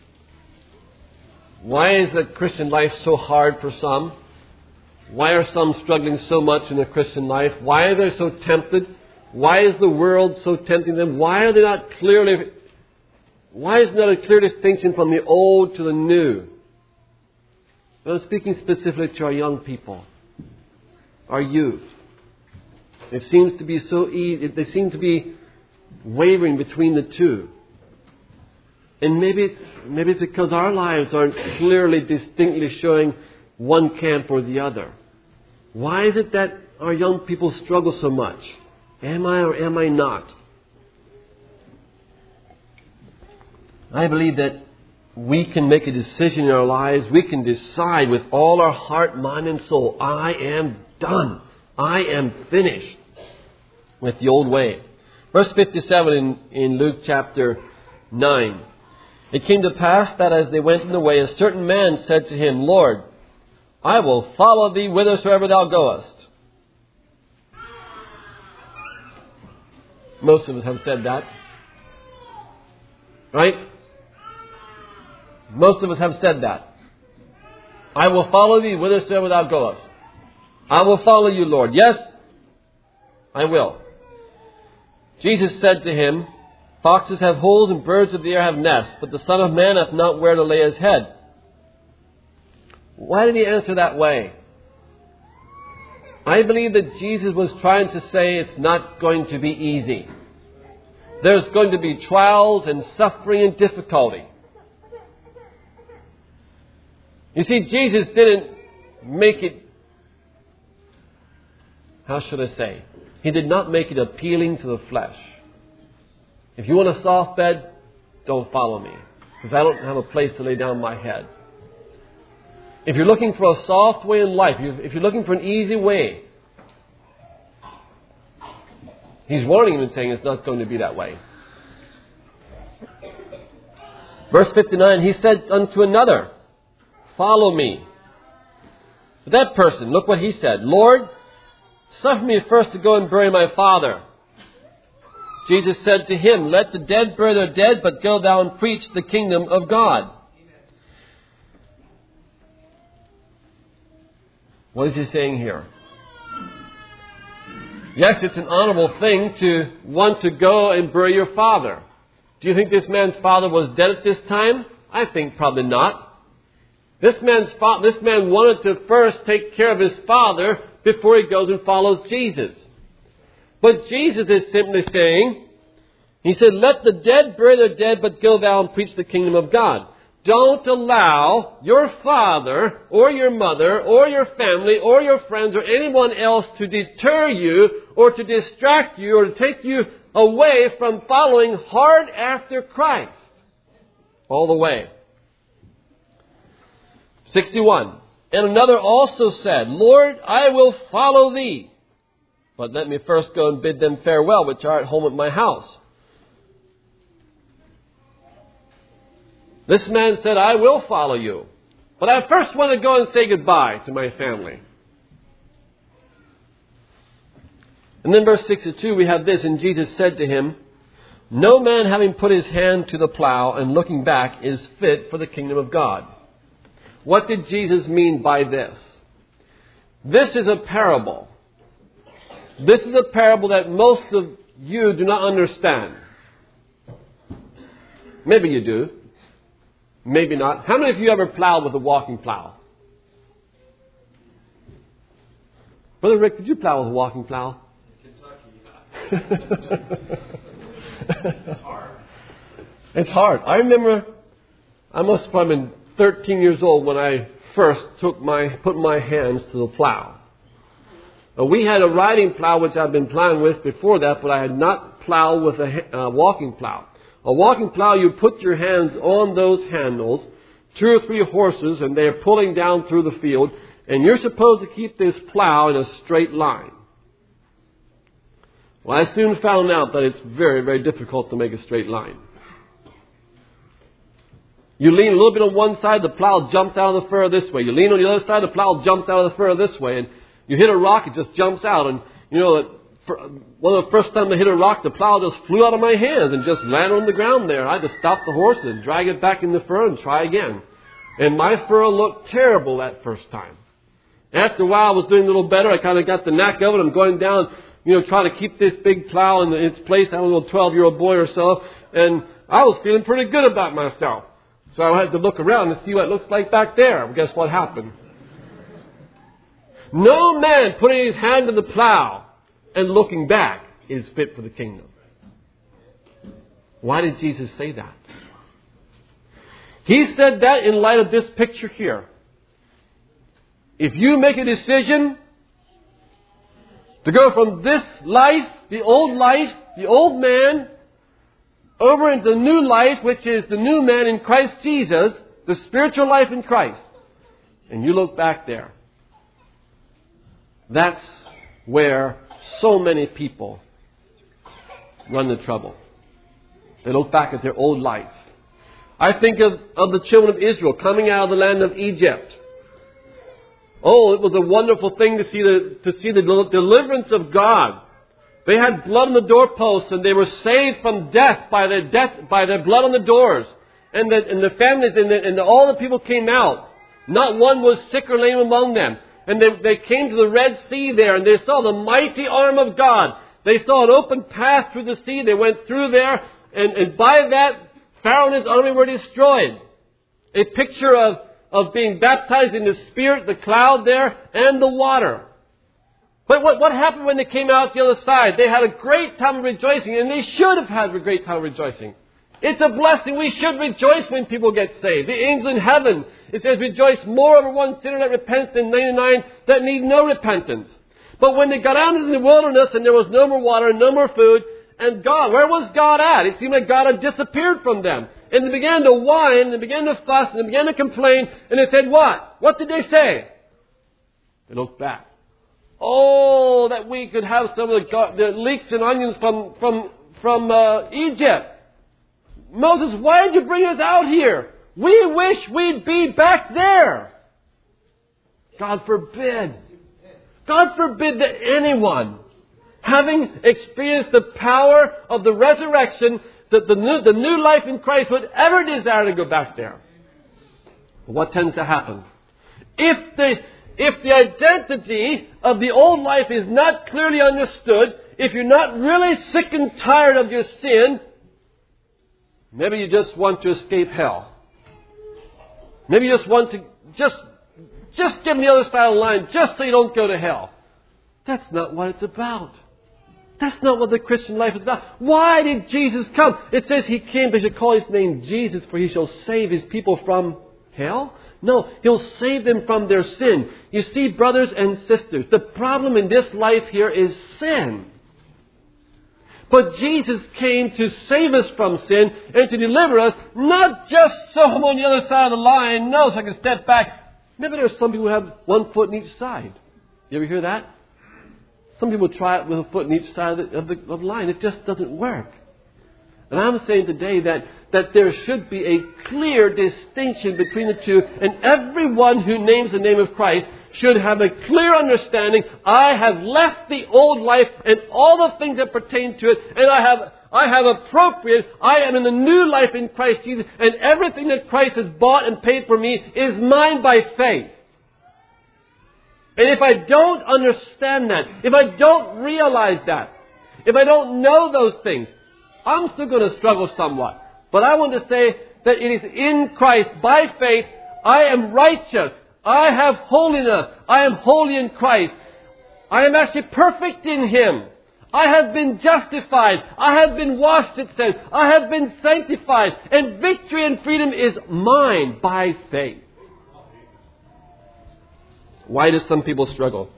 why is the Christian life so hard for some? Why are some struggling so much in the Christian life? Why are they so tempted? Why is the world so tempting them? Why are they not clearly, why is not a clear distinction from the old to the new? I'm speaking specifically to our young people, our youth. It seems to be so easy. They seem to be wavering between the two. And maybe it's, maybe it's because our lives aren't clearly, distinctly showing one camp or the other. Why is it that our young people struggle so much? Am I or am I not? I believe that we can make a decision in our lives. We can decide with all our heart, mind, and soul, I am done. I am finished with the old way. Verse fifty-seven in, in Luke chapter nine. It came to pass that as they went in the way, a certain man said to him, Lord, I will follow thee whithersoever thou goest. Most of us have said that. Right? Most of us have said that. I will follow thee whithersoever thou goest. I will follow you, Lord. Yes, I will. Jesus said to him, Foxes have holes and birds of the air have nests, but the Son of Man hath not where to lay his head. Why did he answer that way? I believe that Jesus was trying to say it's not going to be easy. There's going to be trials and suffering and difficulty. You see, Jesus didn't make it, how should I say? He did not make it appealing to the flesh. If you want a soft bed, don't follow me, because I don't have a place to lay down my head. If you're looking for a soft way in life, if you're looking for an easy way, He's warning him and saying it's not going to be that way. Verse fifty-nine, he said unto another, follow me. But that person, look what he said. Lord, suffer me first to go and bury my father. Jesus said to him, let the dead bury their dead, but go thou and preach the kingdom of God. What is he saying here? Yes, it's an honorable thing to want to go and bury your father. Do you think this man's father was dead at this time? I think probably not. This man's fa- this man wanted to first take care of his father before he goes and follows Jesus. But Jesus is simply saying, he said, let the dead bury their dead, but go thou and preach the kingdom of God. Don't allow your father or your mother or your family or your friends or anyone else to deter you or to distract you or to take you away from following hard after Christ all the way. sixty-one. And another also said, Lord, I will follow thee, but let me first go and bid them farewell, which are at home at my house. This man said, I will follow you, but I first want to go and say goodbye to my family. And then verse sixty-two, we have this, and Jesus said to him, no man having put his hand to the plow and looking back is fit for the kingdom of God. What did Jesus mean by this? This is a parable. This is a parable that most of you do not understand. Maybe you do. Maybe not. How many of you ever plowed with a walking plow? Brother Rick, did you plow with a walking plow? Kentucky, yeah. It's hard. It's hard. I remember I must have probably been thirteen years old when I first took my put my hands to the plow. Uh, we had a riding plow which I've been plowing with before that, but I had not plowed with a uh, walking plow. A walking plow, you put your hands on those handles, two or three horses, and they're pulling down through the field, and you're supposed to keep this plow in a straight line. Well, I soon found out that it's very, very difficult to make a straight line. You lean a little bit on one side, the plow jumps out of the furrow this way. You lean on the other side, the plow jumps out of the furrow this way. And you hit a rock, it just jumps out. And, you know, one of the first time I hit a rock, the plow just flew out of my hands and just landed on the ground there. I had to stop the horse and drag it back in the furrow and try again. And my furrow looked terrible that first time. After a while, I was doing a little better. I kind of got the knack of it. I'm going down, you know, trying to keep this big plow in its place. I was a little twelve-year-old boy or so. And I was feeling pretty good about myself. So I had to look around and see what it looks like back there. Well, guess what happened? No man putting his hand to the plow and looking back is fit for the kingdom. Why did Jesus say that? He said that in light of this picture here. If you make a decision to go from this life, the old life, the old man, over into the new life, which is the new man in Christ Jesus, the spiritual life in Christ, and you look back there, that's where so many people run into trouble. They look back at their old life. I think of, of the children of Israel coming out of the land of Egypt. Oh, it was a wonderful thing to see the to see the deliverance of God. They had blood on the doorposts, and they were saved from death by their death by their blood on the doors. And the and the families and, the, and the, all the people came out. Not one was sick or lame among them. And they, they came to the Red Sea there, and they saw the mighty arm of God. They saw an open path through the sea. They went through there, and, and by that, Pharaoh and his army were destroyed. A picture of, of being baptized in the Spirit, the cloud there, and the water. But what, what happened when they came out the other side? They had a great time of rejoicing, and they should have had a great time of rejoicing. It's a blessing. We should rejoice when people get saved. The angel in heaven, it says, rejoice more over one sinner that repents than ninety-nine that need no repentance. But when they got out into the wilderness and there was no more water and no more food, and God, where was God at? It seemed like God had disappeared from them. And they began to whine, and they began to fuss, and they began to complain, and they said, what? What did they say? They looked back. Oh, that we could have some of the, the leeks and onions from, from, from uh, Egypt. Moses, why did you bring us out here? We wish we'd be back there. God forbid. God forbid that anyone, having experienced the power of the resurrection, that the new, the new life in Christ, would ever desire to go back there. What tends to happen? If the, if the identity of the old life is not clearly understood, if you're not really sick and tired of your sin, maybe you just want to escape hell. Maybe you just want to just, just get on the other side of the line just so you don't go to hell. That's not what it's about. That's not what the Christian life is about. Why did Jesus come? It says He came, they should call His name Jesus, for He shall save His people from hell. No, He'll save them from their sin. You see, brothers and sisters, the problem in this life here is sin. But Jesus came to save us from sin and to deliver us, not just so I'm on the other side of the line, no, so I can step back. Maybe there's some people who have one foot in each side. You ever hear that? Some people try it with a foot in each side of the, of the, of the line. It just doesn't work. And I'm saying today that, that there should be a clear distinction between the two, and everyone who names the name of Christ should have a clear understanding. I have left the old life and all the things that pertain to it, and I have I have appropriated. I am in the new life in Christ Jesus, and everything that Christ has bought and paid for me is mine by faith. And if I don't understand that, if I don't realize that, if I don't know those things, I'm still going to struggle somewhat. But I want to say that it is in Christ, by faith, I am righteous. I have holiness. I am holy in Christ. I am actually perfect in Him. I have been justified. I have been washed, it says. I have been sanctified. And victory and freedom is mine by faith. Why do some people struggle?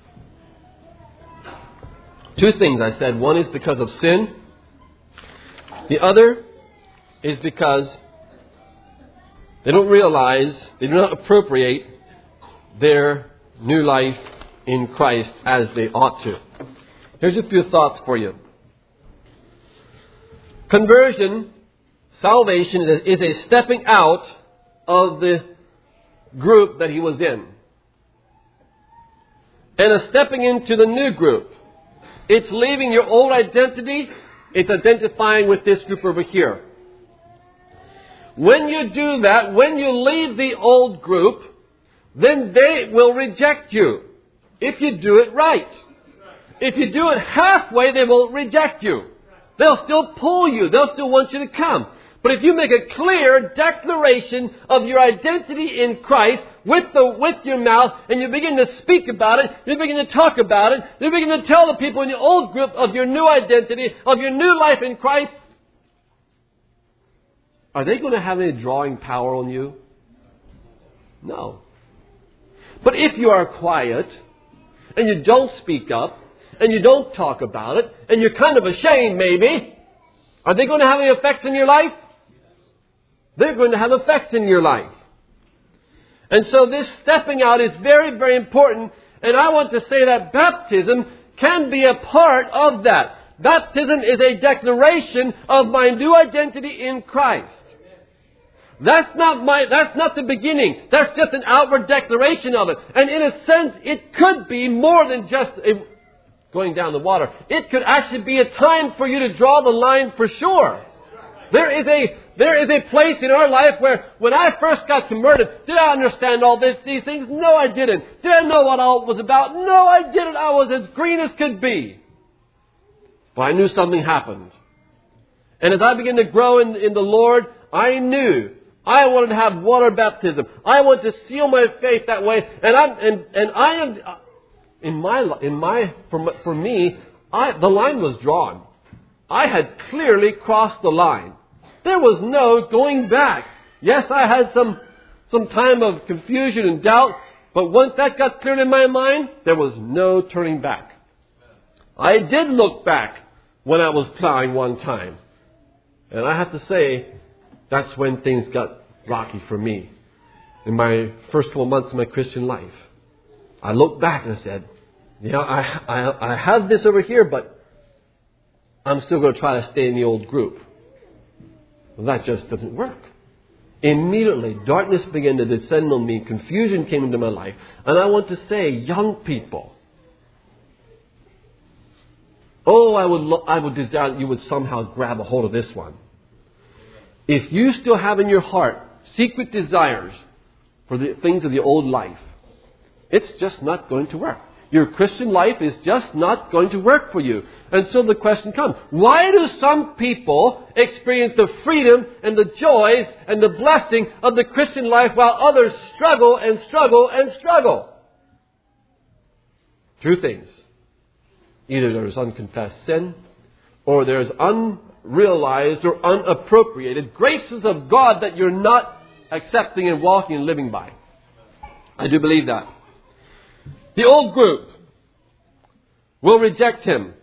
Two things I said. One is because of sin. The other is because they don't realize, they do not appropriate their new life in Christ as they ought to. Here's a few thoughts for you. Conversion, salvation, is a stepping out of the group that he was in, and a stepping into the new group. It's leaving your old identity. It's identifying with this group over here. When you do that, when you leave the old group, then they will reject you. If you do it right. If you do it halfway, they will reject you. They'll still pull you. They'll still want you to come. But if you make a clear declaration of your identity in Christ with the with your mouth, and you begin to speak about it, you begin to talk about it, you begin to tell the people in your old group of your new identity, of your new life in Christ, are they going to have any drawing power on you? No. But if you are quiet, and you don't speak up, and you don't talk about it, and you're kind of ashamed maybe, are they going to have any effects in your life? They're going to have effects in your life. And so this stepping out is very, very important. And I want to say that baptism can be a part of that. Baptism is a declaration of my new identity in Christ. That's not my, that's not the beginning. That's just an outward declaration of it. And in a sense, it could be more than just a, going down the water. It could actually be a time for you to draw the line for sure. There is a, there is a place in our life where when I first got converted, did I understand all this, these things? No, I didn't. Did I know what all it was about? No, I didn't. I was as green as could be. But I knew something happened. And as I began to grow in, in the Lord, I knew I wanted to have water baptism. I wanted to seal my faith that way. And, I'm, and, and I am, in my, in my, for, for me, I, the line was drawn. I had clearly crossed the line. There was no going back. Yes, I had some, some time of confusion and doubt, but once that got cleared in my mind, there was no turning back. I did look back when I was plowing one time. And I have to say, that's when things got rocky for me. In my first couple months of my Christian life, I looked back and I said, yeah, I, I, I have this over here, but I'm still going to try to stay in the old group. Well, that just doesn't work. Immediately, darkness began to descend on me. Confusion came into my life. And I want to say, young people, oh, I would, lo- I would desire that you would somehow grab a hold of this one. If you still have in your heart secret desires for the things of the old life, it's just not going to work. Your Christian life is just not going to work for you. And so the question comes, why do some people experience the freedom and the joys and the blessing of the Christian life while others struggle and struggle and struggle? Two things. Either there is unconfessed sin, or there is unrealized or unappropriated graces of God that you're not accepting and walking and living by. I do believe that. The old group will reject him.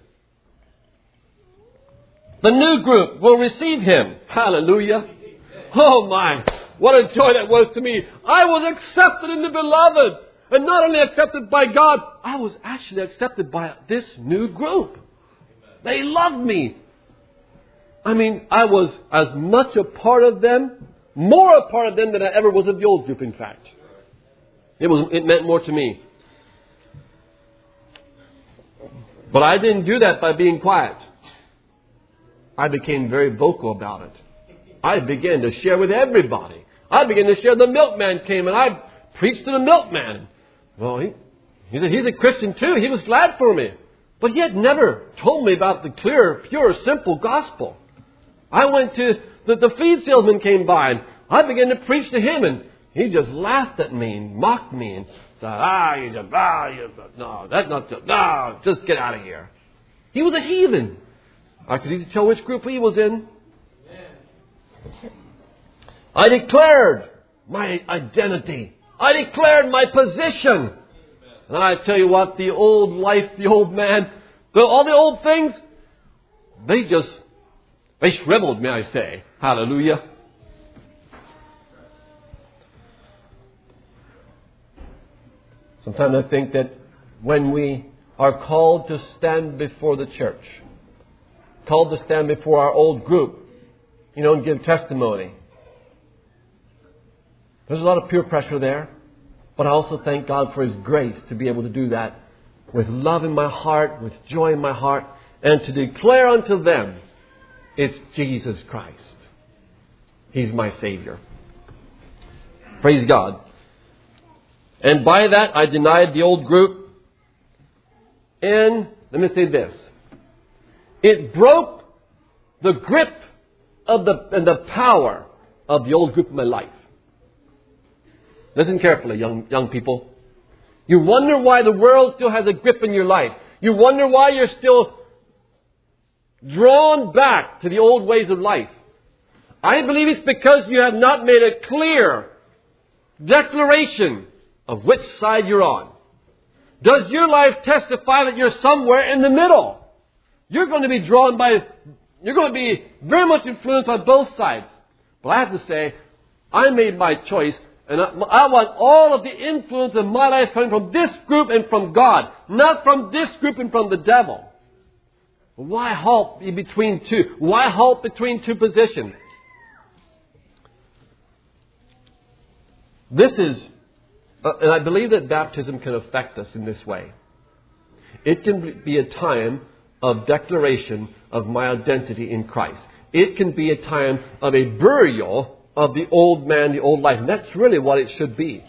The new group will receive him. Hallelujah. Oh my, what a joy that was to me. I was accepted in the beloved. And not only accepted by God, I was actually accepted by this new group. They loved me. I mean, I was as much a part of them, more a part of them than I ever was of the old group, in fact. It was, it meant more to me. But I didn't do that by being quiet. I became very vocal about it. I began to share with everybody. I began to share. The milkman came and I preached to the milkman. Well, he, he said he's a Christian too. He was glad for me. But he had never told me about the clear, pure, simple gospel. I went to, the, the feed salesman came by and I began to preach to him and he just laughed at me and mocked me and said, ah, you just, ah, you, no, that's not, just, no, just get out of here. He was a heathen. I could easily tell which group he was in. I declared my identity. I declared my position. And I tell you what, the old life, the old man, the, all the old things, they just, they shriveled, may I say. Hallelujah. Sometimes I think that when we are called to stand before the church, called to stand before our old group, you know, and give testimony, there's a lot of peer pressure there. But I also thank God for His grace to be able to do that with love in my heart, with joy in my heart, and to declare unto them, it's Jesus Christ. He's my Savior. Praise God. And by that, I denied the old group. And let me say this. It broke the grip of the and the power of the old group in my life. Listen carefully, young young people. You wonder why the world still has a grip in your life. You wonder why you're still drawn back to the old ways of life. I believe it's because you have not made a clear declaration of which side you're on. Does your life testify that you're somewhere in the middle? You're going to be drawn by, you're going to be very much influenced by both sides. But I have to say, I made my choice, and I, I want all of the influence of my life coming from this group and from God, not from this group and from the devil. Why halt between two? Why halt between two positions? This is, uh, and I believe that baptism can affect us in this way. It can be a time of declaration of my identity in Christ. It can be a time of a burial of the old man, the old life. And that's really what it should be.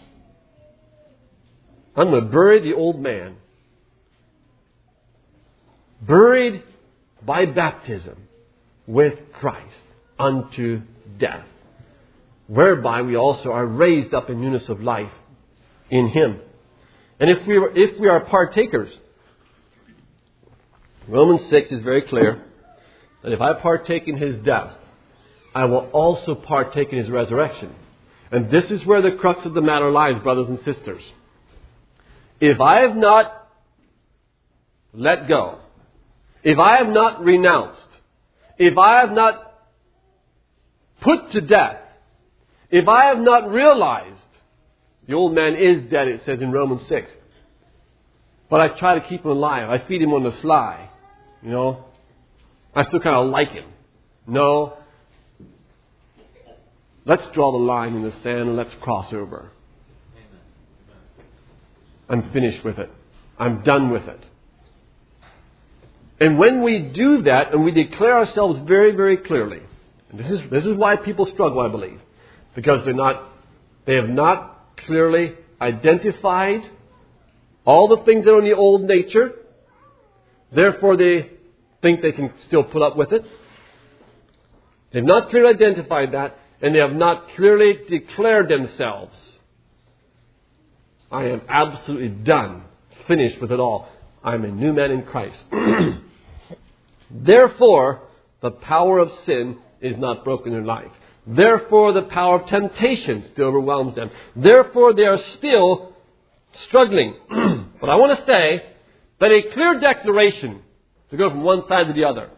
I'm going to bury the old man. Buried by baptism with Christ unto death, whereby we also are raised up in newness of life in Him. And if we were, if we are partakers, Romans six is very clear that if I partake in His death, I will also partake in His resurrection. And this is where the crux of the matter lies, brothers and sisters. If I have not let go, if I have not renounced, if I have not put to death, if I have not realized the old man is dead, it says in Romans six, but I try to keep him alive. I feed him on the sly. You know, I still kind of like him. No. Let's draw the line in the sand and let's cross over. I'm finished with it. I'm done with it. And when we do that and we declare ourselves very, very clearly, and this is this is why people struggle, I believe, because they're not they have not clearly identified all the things that are in the old nature. Therefore, they think they can still put up with it. They've not clearly identified that, and they have not clearly declared themselves. I am absolutely done, finished with it all. I'm a new man in Christ. Therefore, the power of sin is not broken in life. Therefore, the power of temptation still overwhelms them. Therefore, they are still struggling. But I want to say that a clear declaration to go from one side to the other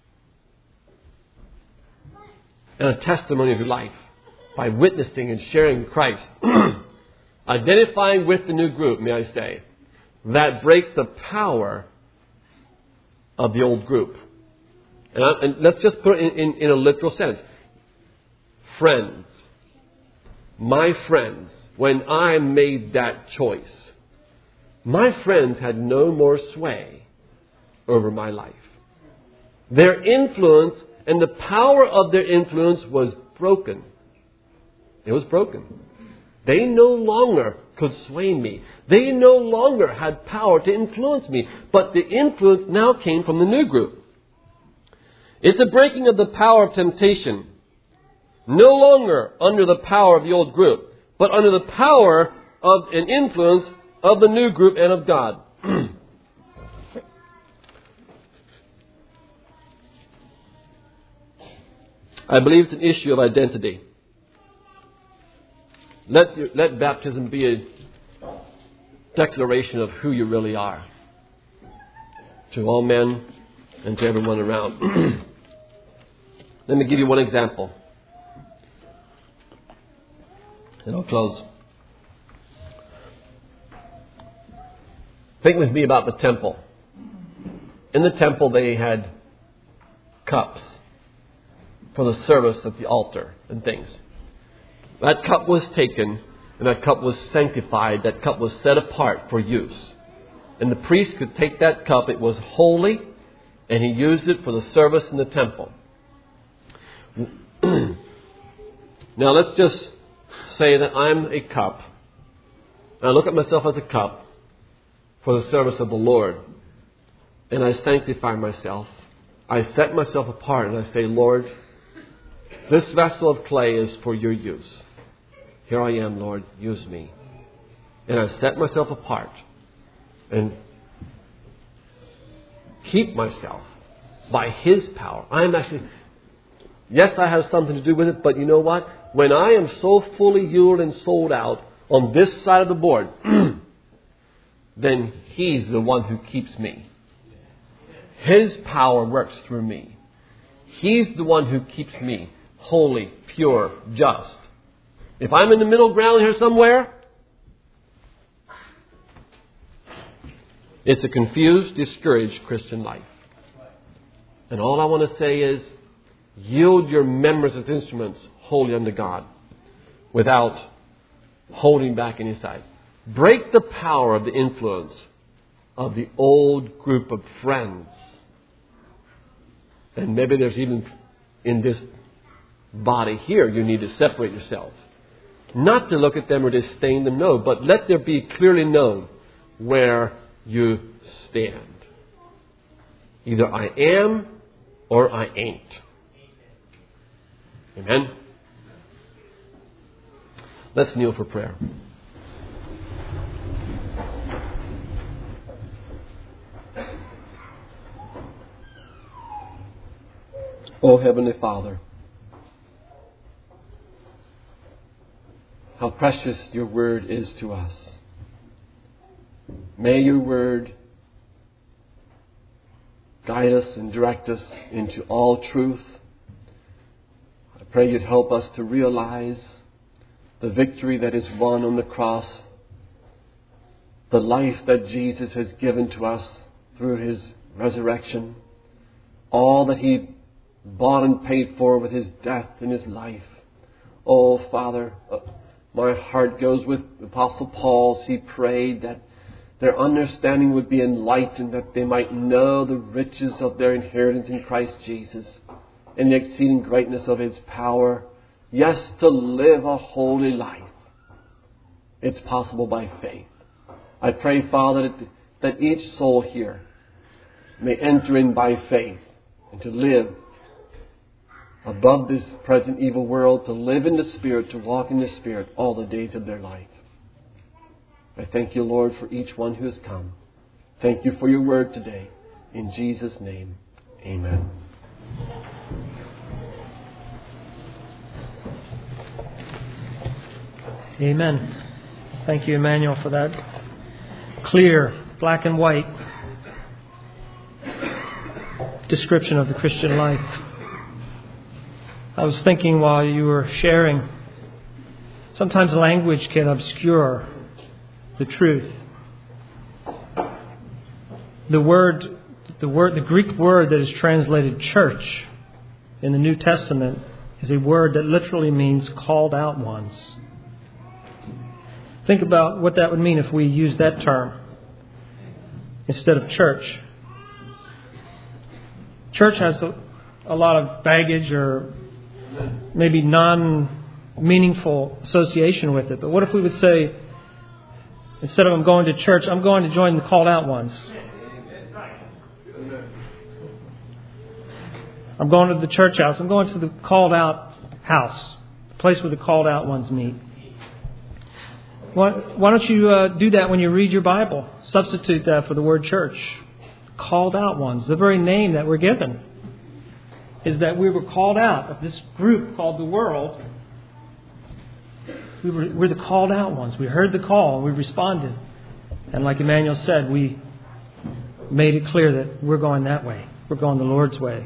and a testimony of your life by witnessing and sharing Christ, identifying with the new group, may I say, that breaks the power of the old group. And, I, and let's just put it in, in, in a literal sense. Friends, my friends, when I made that choice, my friends had no more sway over my life. Their influence and the power of their influence was broken. It was broken. They no longer could sway me. They no longer had power to influence me. But the influence now came from the new group. It's a breaking of the power of temptation. No longer under the power of the old group, but under the power of an influence of the new group and of God. I believe it's an issue of identity. Let, your, let baptism be a declaration of who you really are to all men and to everyone around. Let me give you one example. And I'll close. Think with me about the temple. In the temple they had cups for the service at the altar and things. That cup was taken and that cup was sanctified. That cup was set apart for use. And the priest could take that cup. It was holy and he used it for the service in the temple. Now let's just say that I'm a cup. I look at myself as a cup for the service of the Lord. And I sanctify myself. I set myself apart and I say, Lord, this vessel of clay is for your use. Here I am, Lord, use me. And I set myself apart and keep myself by His power. I am actually, yes, I have something to do with it, but you know what? When I am so fully yielded and sold out on this side of the board, then He's the one who keeps me. His power works through me. He's the one who keeps me holy, pure, just. If I'm in the middle ground here somewhere, it's a confused, discouraged Christian life. And all I want to say is, yield your members as instruments wholly unto God without holding back any side. Break the power of the influence of the old group of friends. And maybe there's even in this body here, you need to separate yourself. Not to look at them or disdain them, no, but let there be clearly known where you stand. Either I am or I ain't. Amen? Let's kneel for prayer. O Heavenly Father, how precious your word is to us. May your word guide us and direct us into all truth. I pray you'd help us to realize the victory that is won on the cross, the life that Jesus has given to us through his resurrection, all that he bought and paid for with his death and his life. Oh, Father, my heart goes with Apostle Paul as he prayed that their understanding would be enlightened, that they might know the riches of their inheritance in Christ Jesus and the exceeding greatness of his power. Yes, to live a holy life. It's possible by faith. I pray, Father, that, that each soul here may enter in by faith and to live above this present evil world, to live in the Spirit, to walk in the Spirit all the days of their life. I thank you, Lord, for each one who has come. Thank you for your word today. In Jesus' name, amen. Amen. Thank you, Emmanuel, for that clear, black and white description of the Christian life. I was thinking while you were sharing, sometimes language can obscure the truth. The word, the word, the Greek word that is translated church in the New Testament is a word that literally means called out ones. Think about what that would mean if we use that term instead of church. Church has a, a lot of baggage or maybe non-meaningful association with it. But what if we would say, instead of I'm going to church, I'm going to join the called out ones. I'm going to the church house. I'm going to the called out house, the place where the called out ones meet. Why, why don't you uh, do that when you read your Bible? Substitute that for the word church. Called out ones. The very name that we're given is that we were called out of this group called the world. We were, we're the called out ones. We heard the call. We responded. And like Emmanuel said, we made it clear that we're going that way. We're going the Lord's way.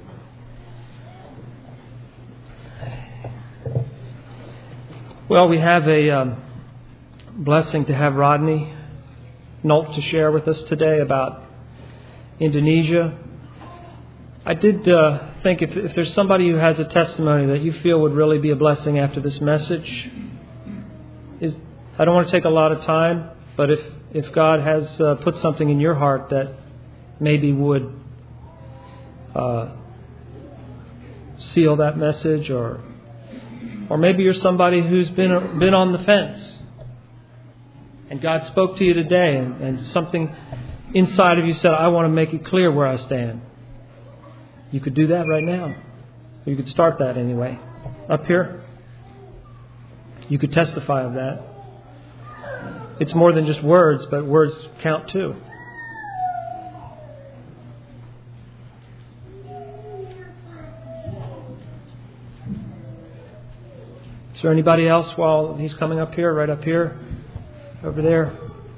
Well, we have a um, blessing to have Rodney Nolt to share with us today about Indonesia. I did uh, think if, if there's somebody who has a testimony that you feel would really be a blessing after this message, is I don't want to take a lot of time, but if, if God has uh, put something in your heart that maybe would uh, seal that message, or or maybe you're somebody who's been been on the fence and God spoke to you today and, and something inside of you said, I want to make it clear where I stand. You could do that right now. You could start that anyway. Up here, you could testify of that. It's more than just words, but words count too. Is there anybody else while he's coming up here, right up here, over there?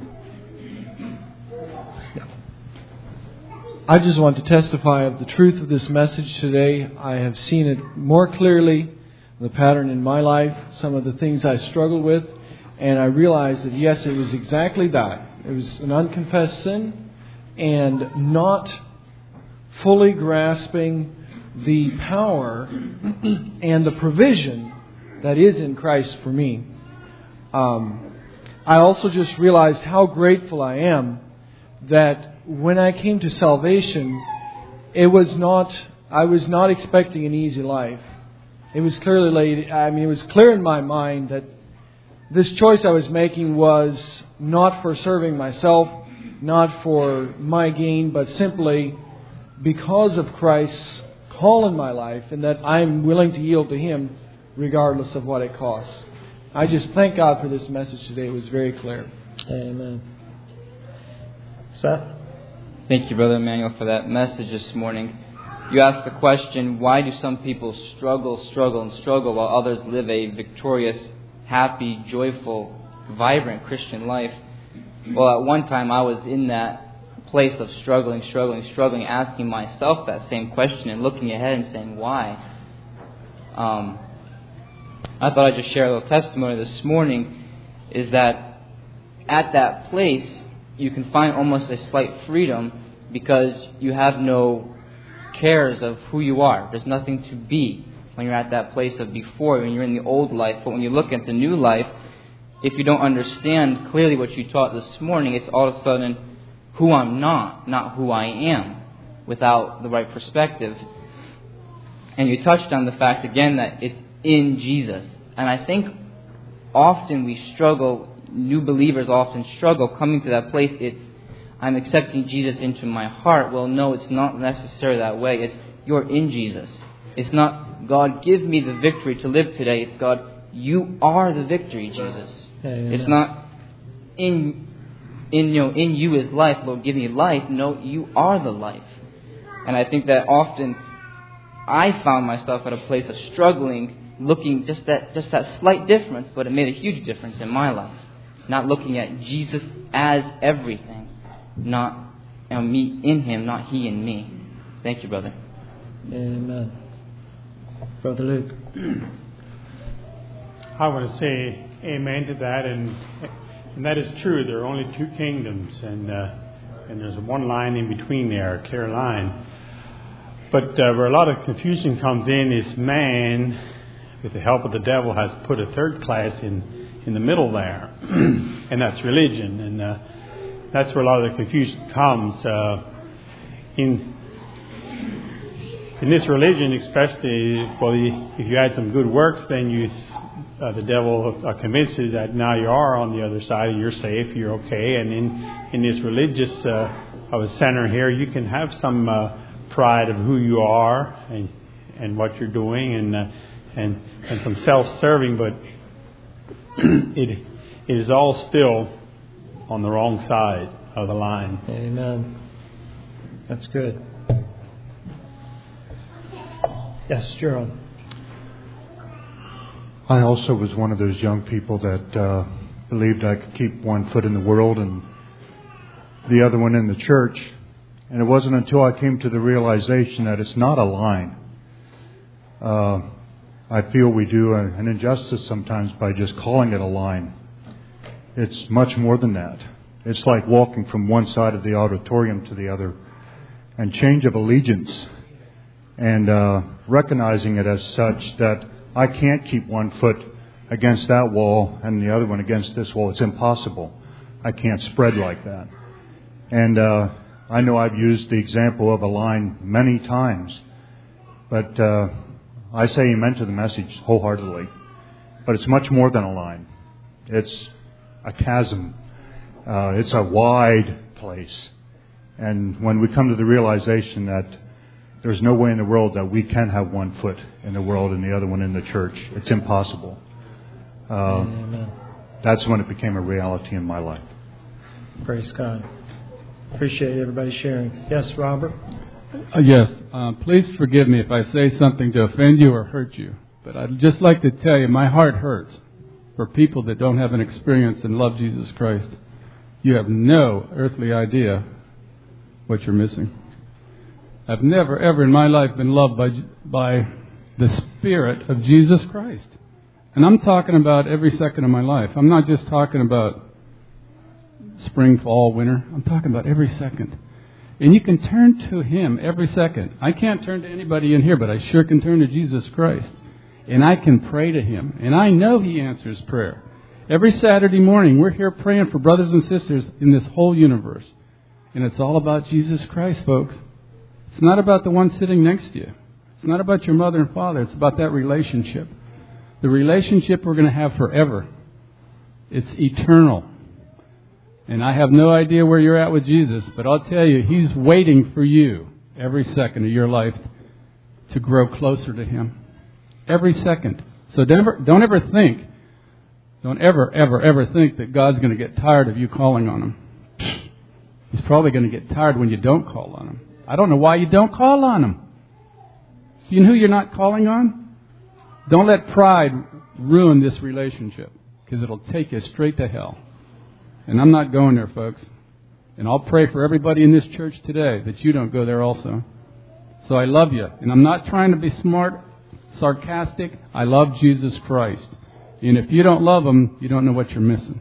I just want to testify of the truth of this message today. I have seen it more clearly, the pattern in my life, some of the things I struggled with, and I realized that yes, it was exactly that. It was an unconfessed sin and not fully grasping the power and the provision that is in Christ for me. Um, I also just realized how grateful I am that when I came to salvation, it was not, I was not expecting an easy life. It was clearly laid, I mean, it was clear in my mind that this choice I was making was not for serving myself, not for my gain, but simply because of Christ's call in my life and that I'm willing to yield to Him regardless of what it costs. I just thank God for this message today. It was very clear. Amen. Seth? Thank you, Brother Emmanuel, for that message this morning. you asked the question, why do some people struggle, struggle, and struggle while others live a victorious, happy, joyful, vibrant Christian life? Well, at one time I was in that place of struggling, struggling, struggling, asking myself that same question and looking ahead and saying, why? Um, I thought I'd just share a little testimony this morning, is that at that place you can find almost a slight freedom because you have no cares of who you are. There's nothing to be when you're at that place of before, when you're in the old life. But when you look at the new life, if you don't understand clearly what you taught this morning, it's all of a sudden who I'm not, not who I am, without the right perspective. And you touched on the fact again that it's in Jesus. And I think often we struggle, new believers often struggle coming to that place. It's, I'm accepting Jesus into my heart. Well, no, it's not necessarily that way. It's, you're in Jesus. It's not, God, give me the victory to live today. It's, God, you are the victory, Jesus. Amen. It's not, in, in, you know, in you is life. Lord, give me life. No, you are the life. And I think that often I found myself at a place of struggling, looking just that just that slight difference, but it made a huge difference in my life. Not looking at Jesus as everything, not you know, me in Him, not He in me. Thank you, brother. Amen. Brother Luke. I want to say amen to that, and and that is true. There are only two kingdoms, and uh, and there's one line in between there, a clear line. But uh, where a lot of confusion comes in is man, with the help of the devil, has put a third class in, in the middle there, and that's religion. And uh, that's where a lot of the confusion comes. Uh, in in this religion, especially, well, if you add some good works, then you uh, the devil uh, convinces you that now you are on the other side, you're safe, you're okay. And in in this religious uh, of a center here, you can have some uh, pride of who you are and and what you're doing, and uh, and and some self-serving, but it it is all still on the wrong side of the line. Amen. That's good. Yes, Gerald. I also was one of those young people that uh, believed I could keep one foot in the world and the other one in the church. And it wasn't until I came to the realization that it's not a line. Uh, I feel we do an injustice sometimes by just calling it a line. It's much more than that. It's like walking from one side of the auditorium to the other, and change of allegiance, and uh, recognizing it as such that I can't keep one foot against that wall and the other one against this wall. It's impossible. I can't spread like that. And uh, I know I've used the example of a line many times, but uh, I say amen to the message wholeheartedly. But it's much more than a line. It's a chasm. Uh, it's a wide place. And when we come to the realization that there's no way in the world that we can have one foot in the world and the other one in the church, it's impossible. Uh, Amen. That's when it became a reality in my life. Praise God. Appreciate everybody sharing. Yes, Robert? Uh, yes. Uh, please forgive me if I say something to offend you or hurt you. But I'd just like to tell you, my heart hurts for people that don't have an experience and love Jesus Christ. You have no earthly idea what you're missing. I've never, ever in my life been loved by by the Spirit of Jesus Christ. And I'm talking about every second of my life. I'm not just talking about spring, fall, winter. I'm talking about every second. And you can turn to Him every second. I can't turn to anybody in here, but I sure can turn to Jesus Christ. And I can pray to Him. And I know He answers prayer. Every Saturday morning, we're here praying for brothers and sisters in this whole universe. And it's all about Jesus Christ, folks. It's not about the one sitting next to you. It's not about your mother and father. It's about that relationship. The relationship we're going to have forever. It's eternal. And I have no idea where you're at with Jesus, but I'll tell you, He's waiting for you every second of your life to grow closer to Him. Every second. So don't ever, don't ever think, don't ever, ever, ever think that God's going to get tired of you calling on Him. He's probably going to get tired when you don't call on Him. I don't know why you don't call on Him. Do you know who you're not calling on? Don't let pride ruin this relationship, because it'll take you straight to hell. And I'm not going there, folks. And I'll pray for everybody in this church today that you don't go there also. So I love you. And I'm not trying to be smart, sarcastic. I love Jesus Christ. And if you don't love Him, you don't know what you're missing.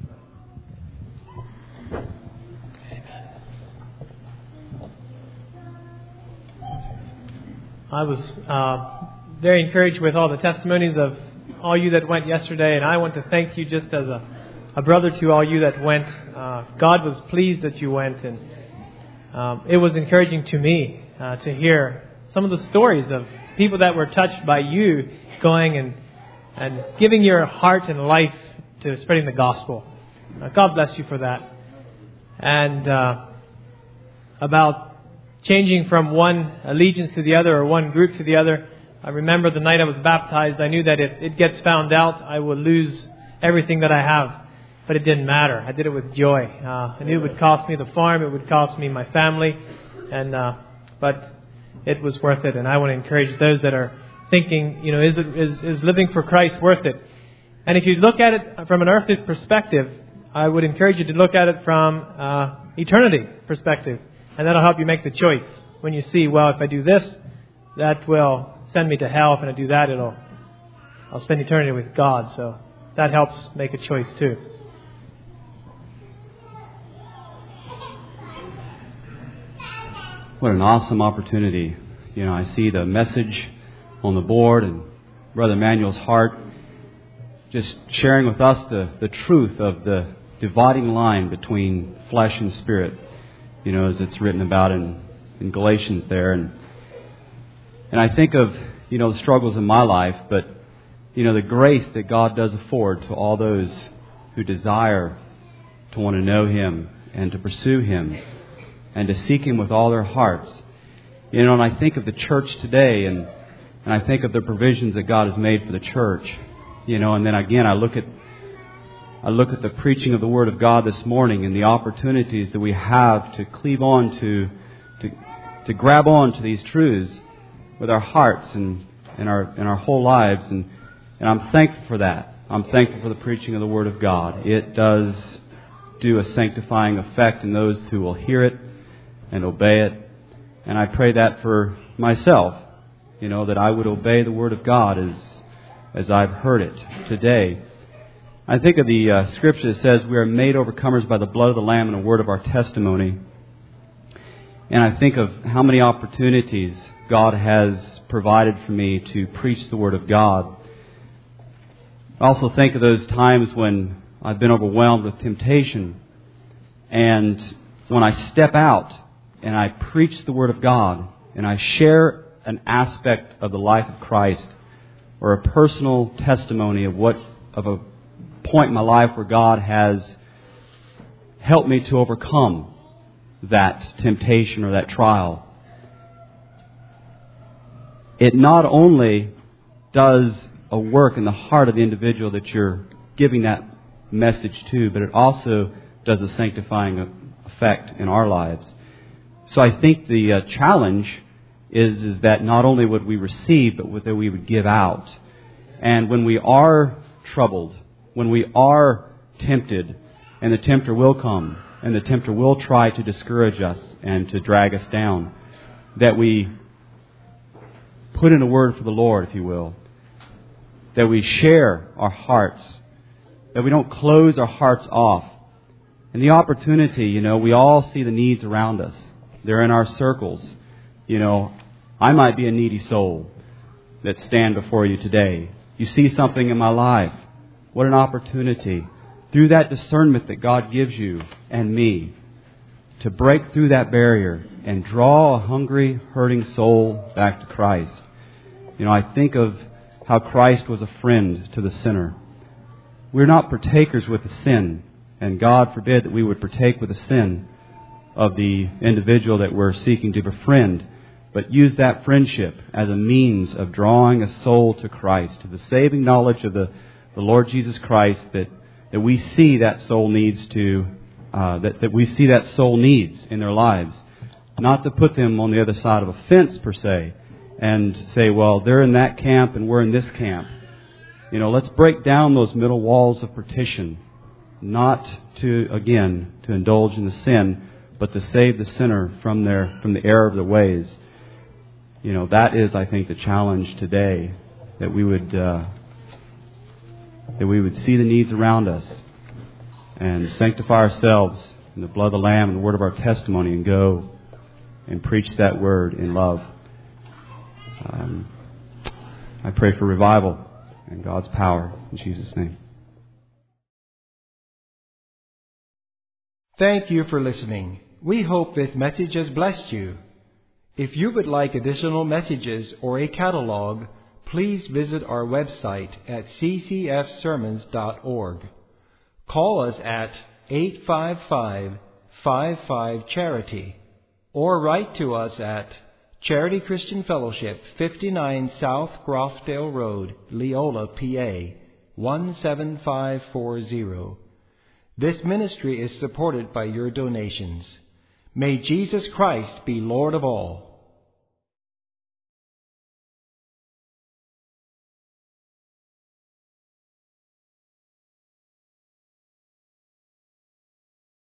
I was uh, very encouraged with all the testimonies of all you that went yesterday, and I want to thank you just as a, a brother to all you that went. Uh, God was pleased that you went, and um, it was encouraging to me uh, to hear some of the stories of people that were touched by you going and, and giving your heart and life to spreading the gospel. Uh, God bless you for that. And uh, about changing from one allegiance to the other or one group to the other. I remember the night I was baptized, I knew that if it gets found out, I would lose everything that I have. But it didn't matter. I did it with joy. Uh, I knew it would cost me the farm, it would cost me my family, and uh, but it was worth it. And I want to encourage those that are thinking, you know, is, it, is, is living for Christ worth it? And if you look at it from an earthly perspective, I would encourage you to look at it from uh, eternity perspective. And that'll help you make the choice when you see, well, if I do this, that will send me to hell. If I do that, it'll I'll spend eternity with God. So that helps make a choice too. What an awesome opportunity. You know, I see the message on the board and Brother Emmanuel's heart just sharing with us the, the truth of the dividing line between flesh and spirit. You know, as it's written about in, in Galatians there. And and I think of, you know, the struggles in my life, but, you know, the grace that God does afford to all those who desire to want to know Him and to pursue Him and to seek Him with all their hearts. You know, and I think of the church today, and, and I think of the provisions that God has made for the church. You know, and then again, I look at I look at the preaching of the Word of God this morning and the opportunities that we have to cleave on to, to, to grab on to these truths with our hearts and, and our and our whole lives. And, and I'm thankful for that. I'm thankful for the preaching of the Word of God. It does do a sanctifying effect in those who will hear it and obey it. And I pray that for myself, you know, that I would obey the Word of God as, as I've heard it today. I think of the uh, scripture that says we are made overcomers by the blood of the Lamb and the word of our testimony. And I think of how many opportunities God has provided for me to preach the Word of God. I also think of those times when I've been overwhelmed with temptation. And when I step out and I preach the Word of God and I share an aspect of the life of Christ or a personal testimony of what of a point in my life where God has helped me to overcome that temptation or that trial, it not only does a work in the heart of the individual that you're giving that message to, but it also does a sanctifying effect in our lives. So I think the uh, challenge is, is that not only would we receive, but that we would give out. And when we are troubled, when we are tempted, and the tempter will come, and the tempter will try to discourage us and to drag us down, that we put in a word for the Lord, if you will, that we share our hearts, that we don't close our hearts off. And the opportunity, you know, we all see the needs around us. They're in our circles. You know, I might be a needy soul that stand before you today. You see something in my life. What an opportunity, through that discernment that God gives you and me, to break through that barrier and draw a hungry, hurting soul back to Christ. You know, I think of how Christ was a friend to the sinner. We're not partakers with the sin, and God forbid that we would partake with the sin of the individual that we're seeking to befriend, but use that friendship as a means of drawing a soul to Christ, to the saving knowledge of the the Lord Jesus Christ, that, that we see that soul needs to, uh, that, that we see that soul needs in their lives. Not to put them on the other side of a fence per se, and say, well, they're in that camp and we're in this camp. You know, let's break down those middle walls of partition, not to, again, to indulge in the sin, but to save the sinner from their from the error of their ways. You know, that is, I think, the challenge today, that we would uh, that we would see the needs around us and sanctify ourselves in the blood of the Lamb and the word of our testimony, and go and preach that word in love. Um, I pray for revival and God's power in Jesus' name. Thank you for listening. We hope this message has blessed you. If you would like additional messages or a catalog, please visit our website at c c f sermons dot org. Call us at eight five five, five five, charity or write to us at Charity Christian Fellowship, fifty-nine South Grofdale Road, Leola, P A, one seven five four zero. This ministry is supported by your donations. May Jesus Christ be Lord of all.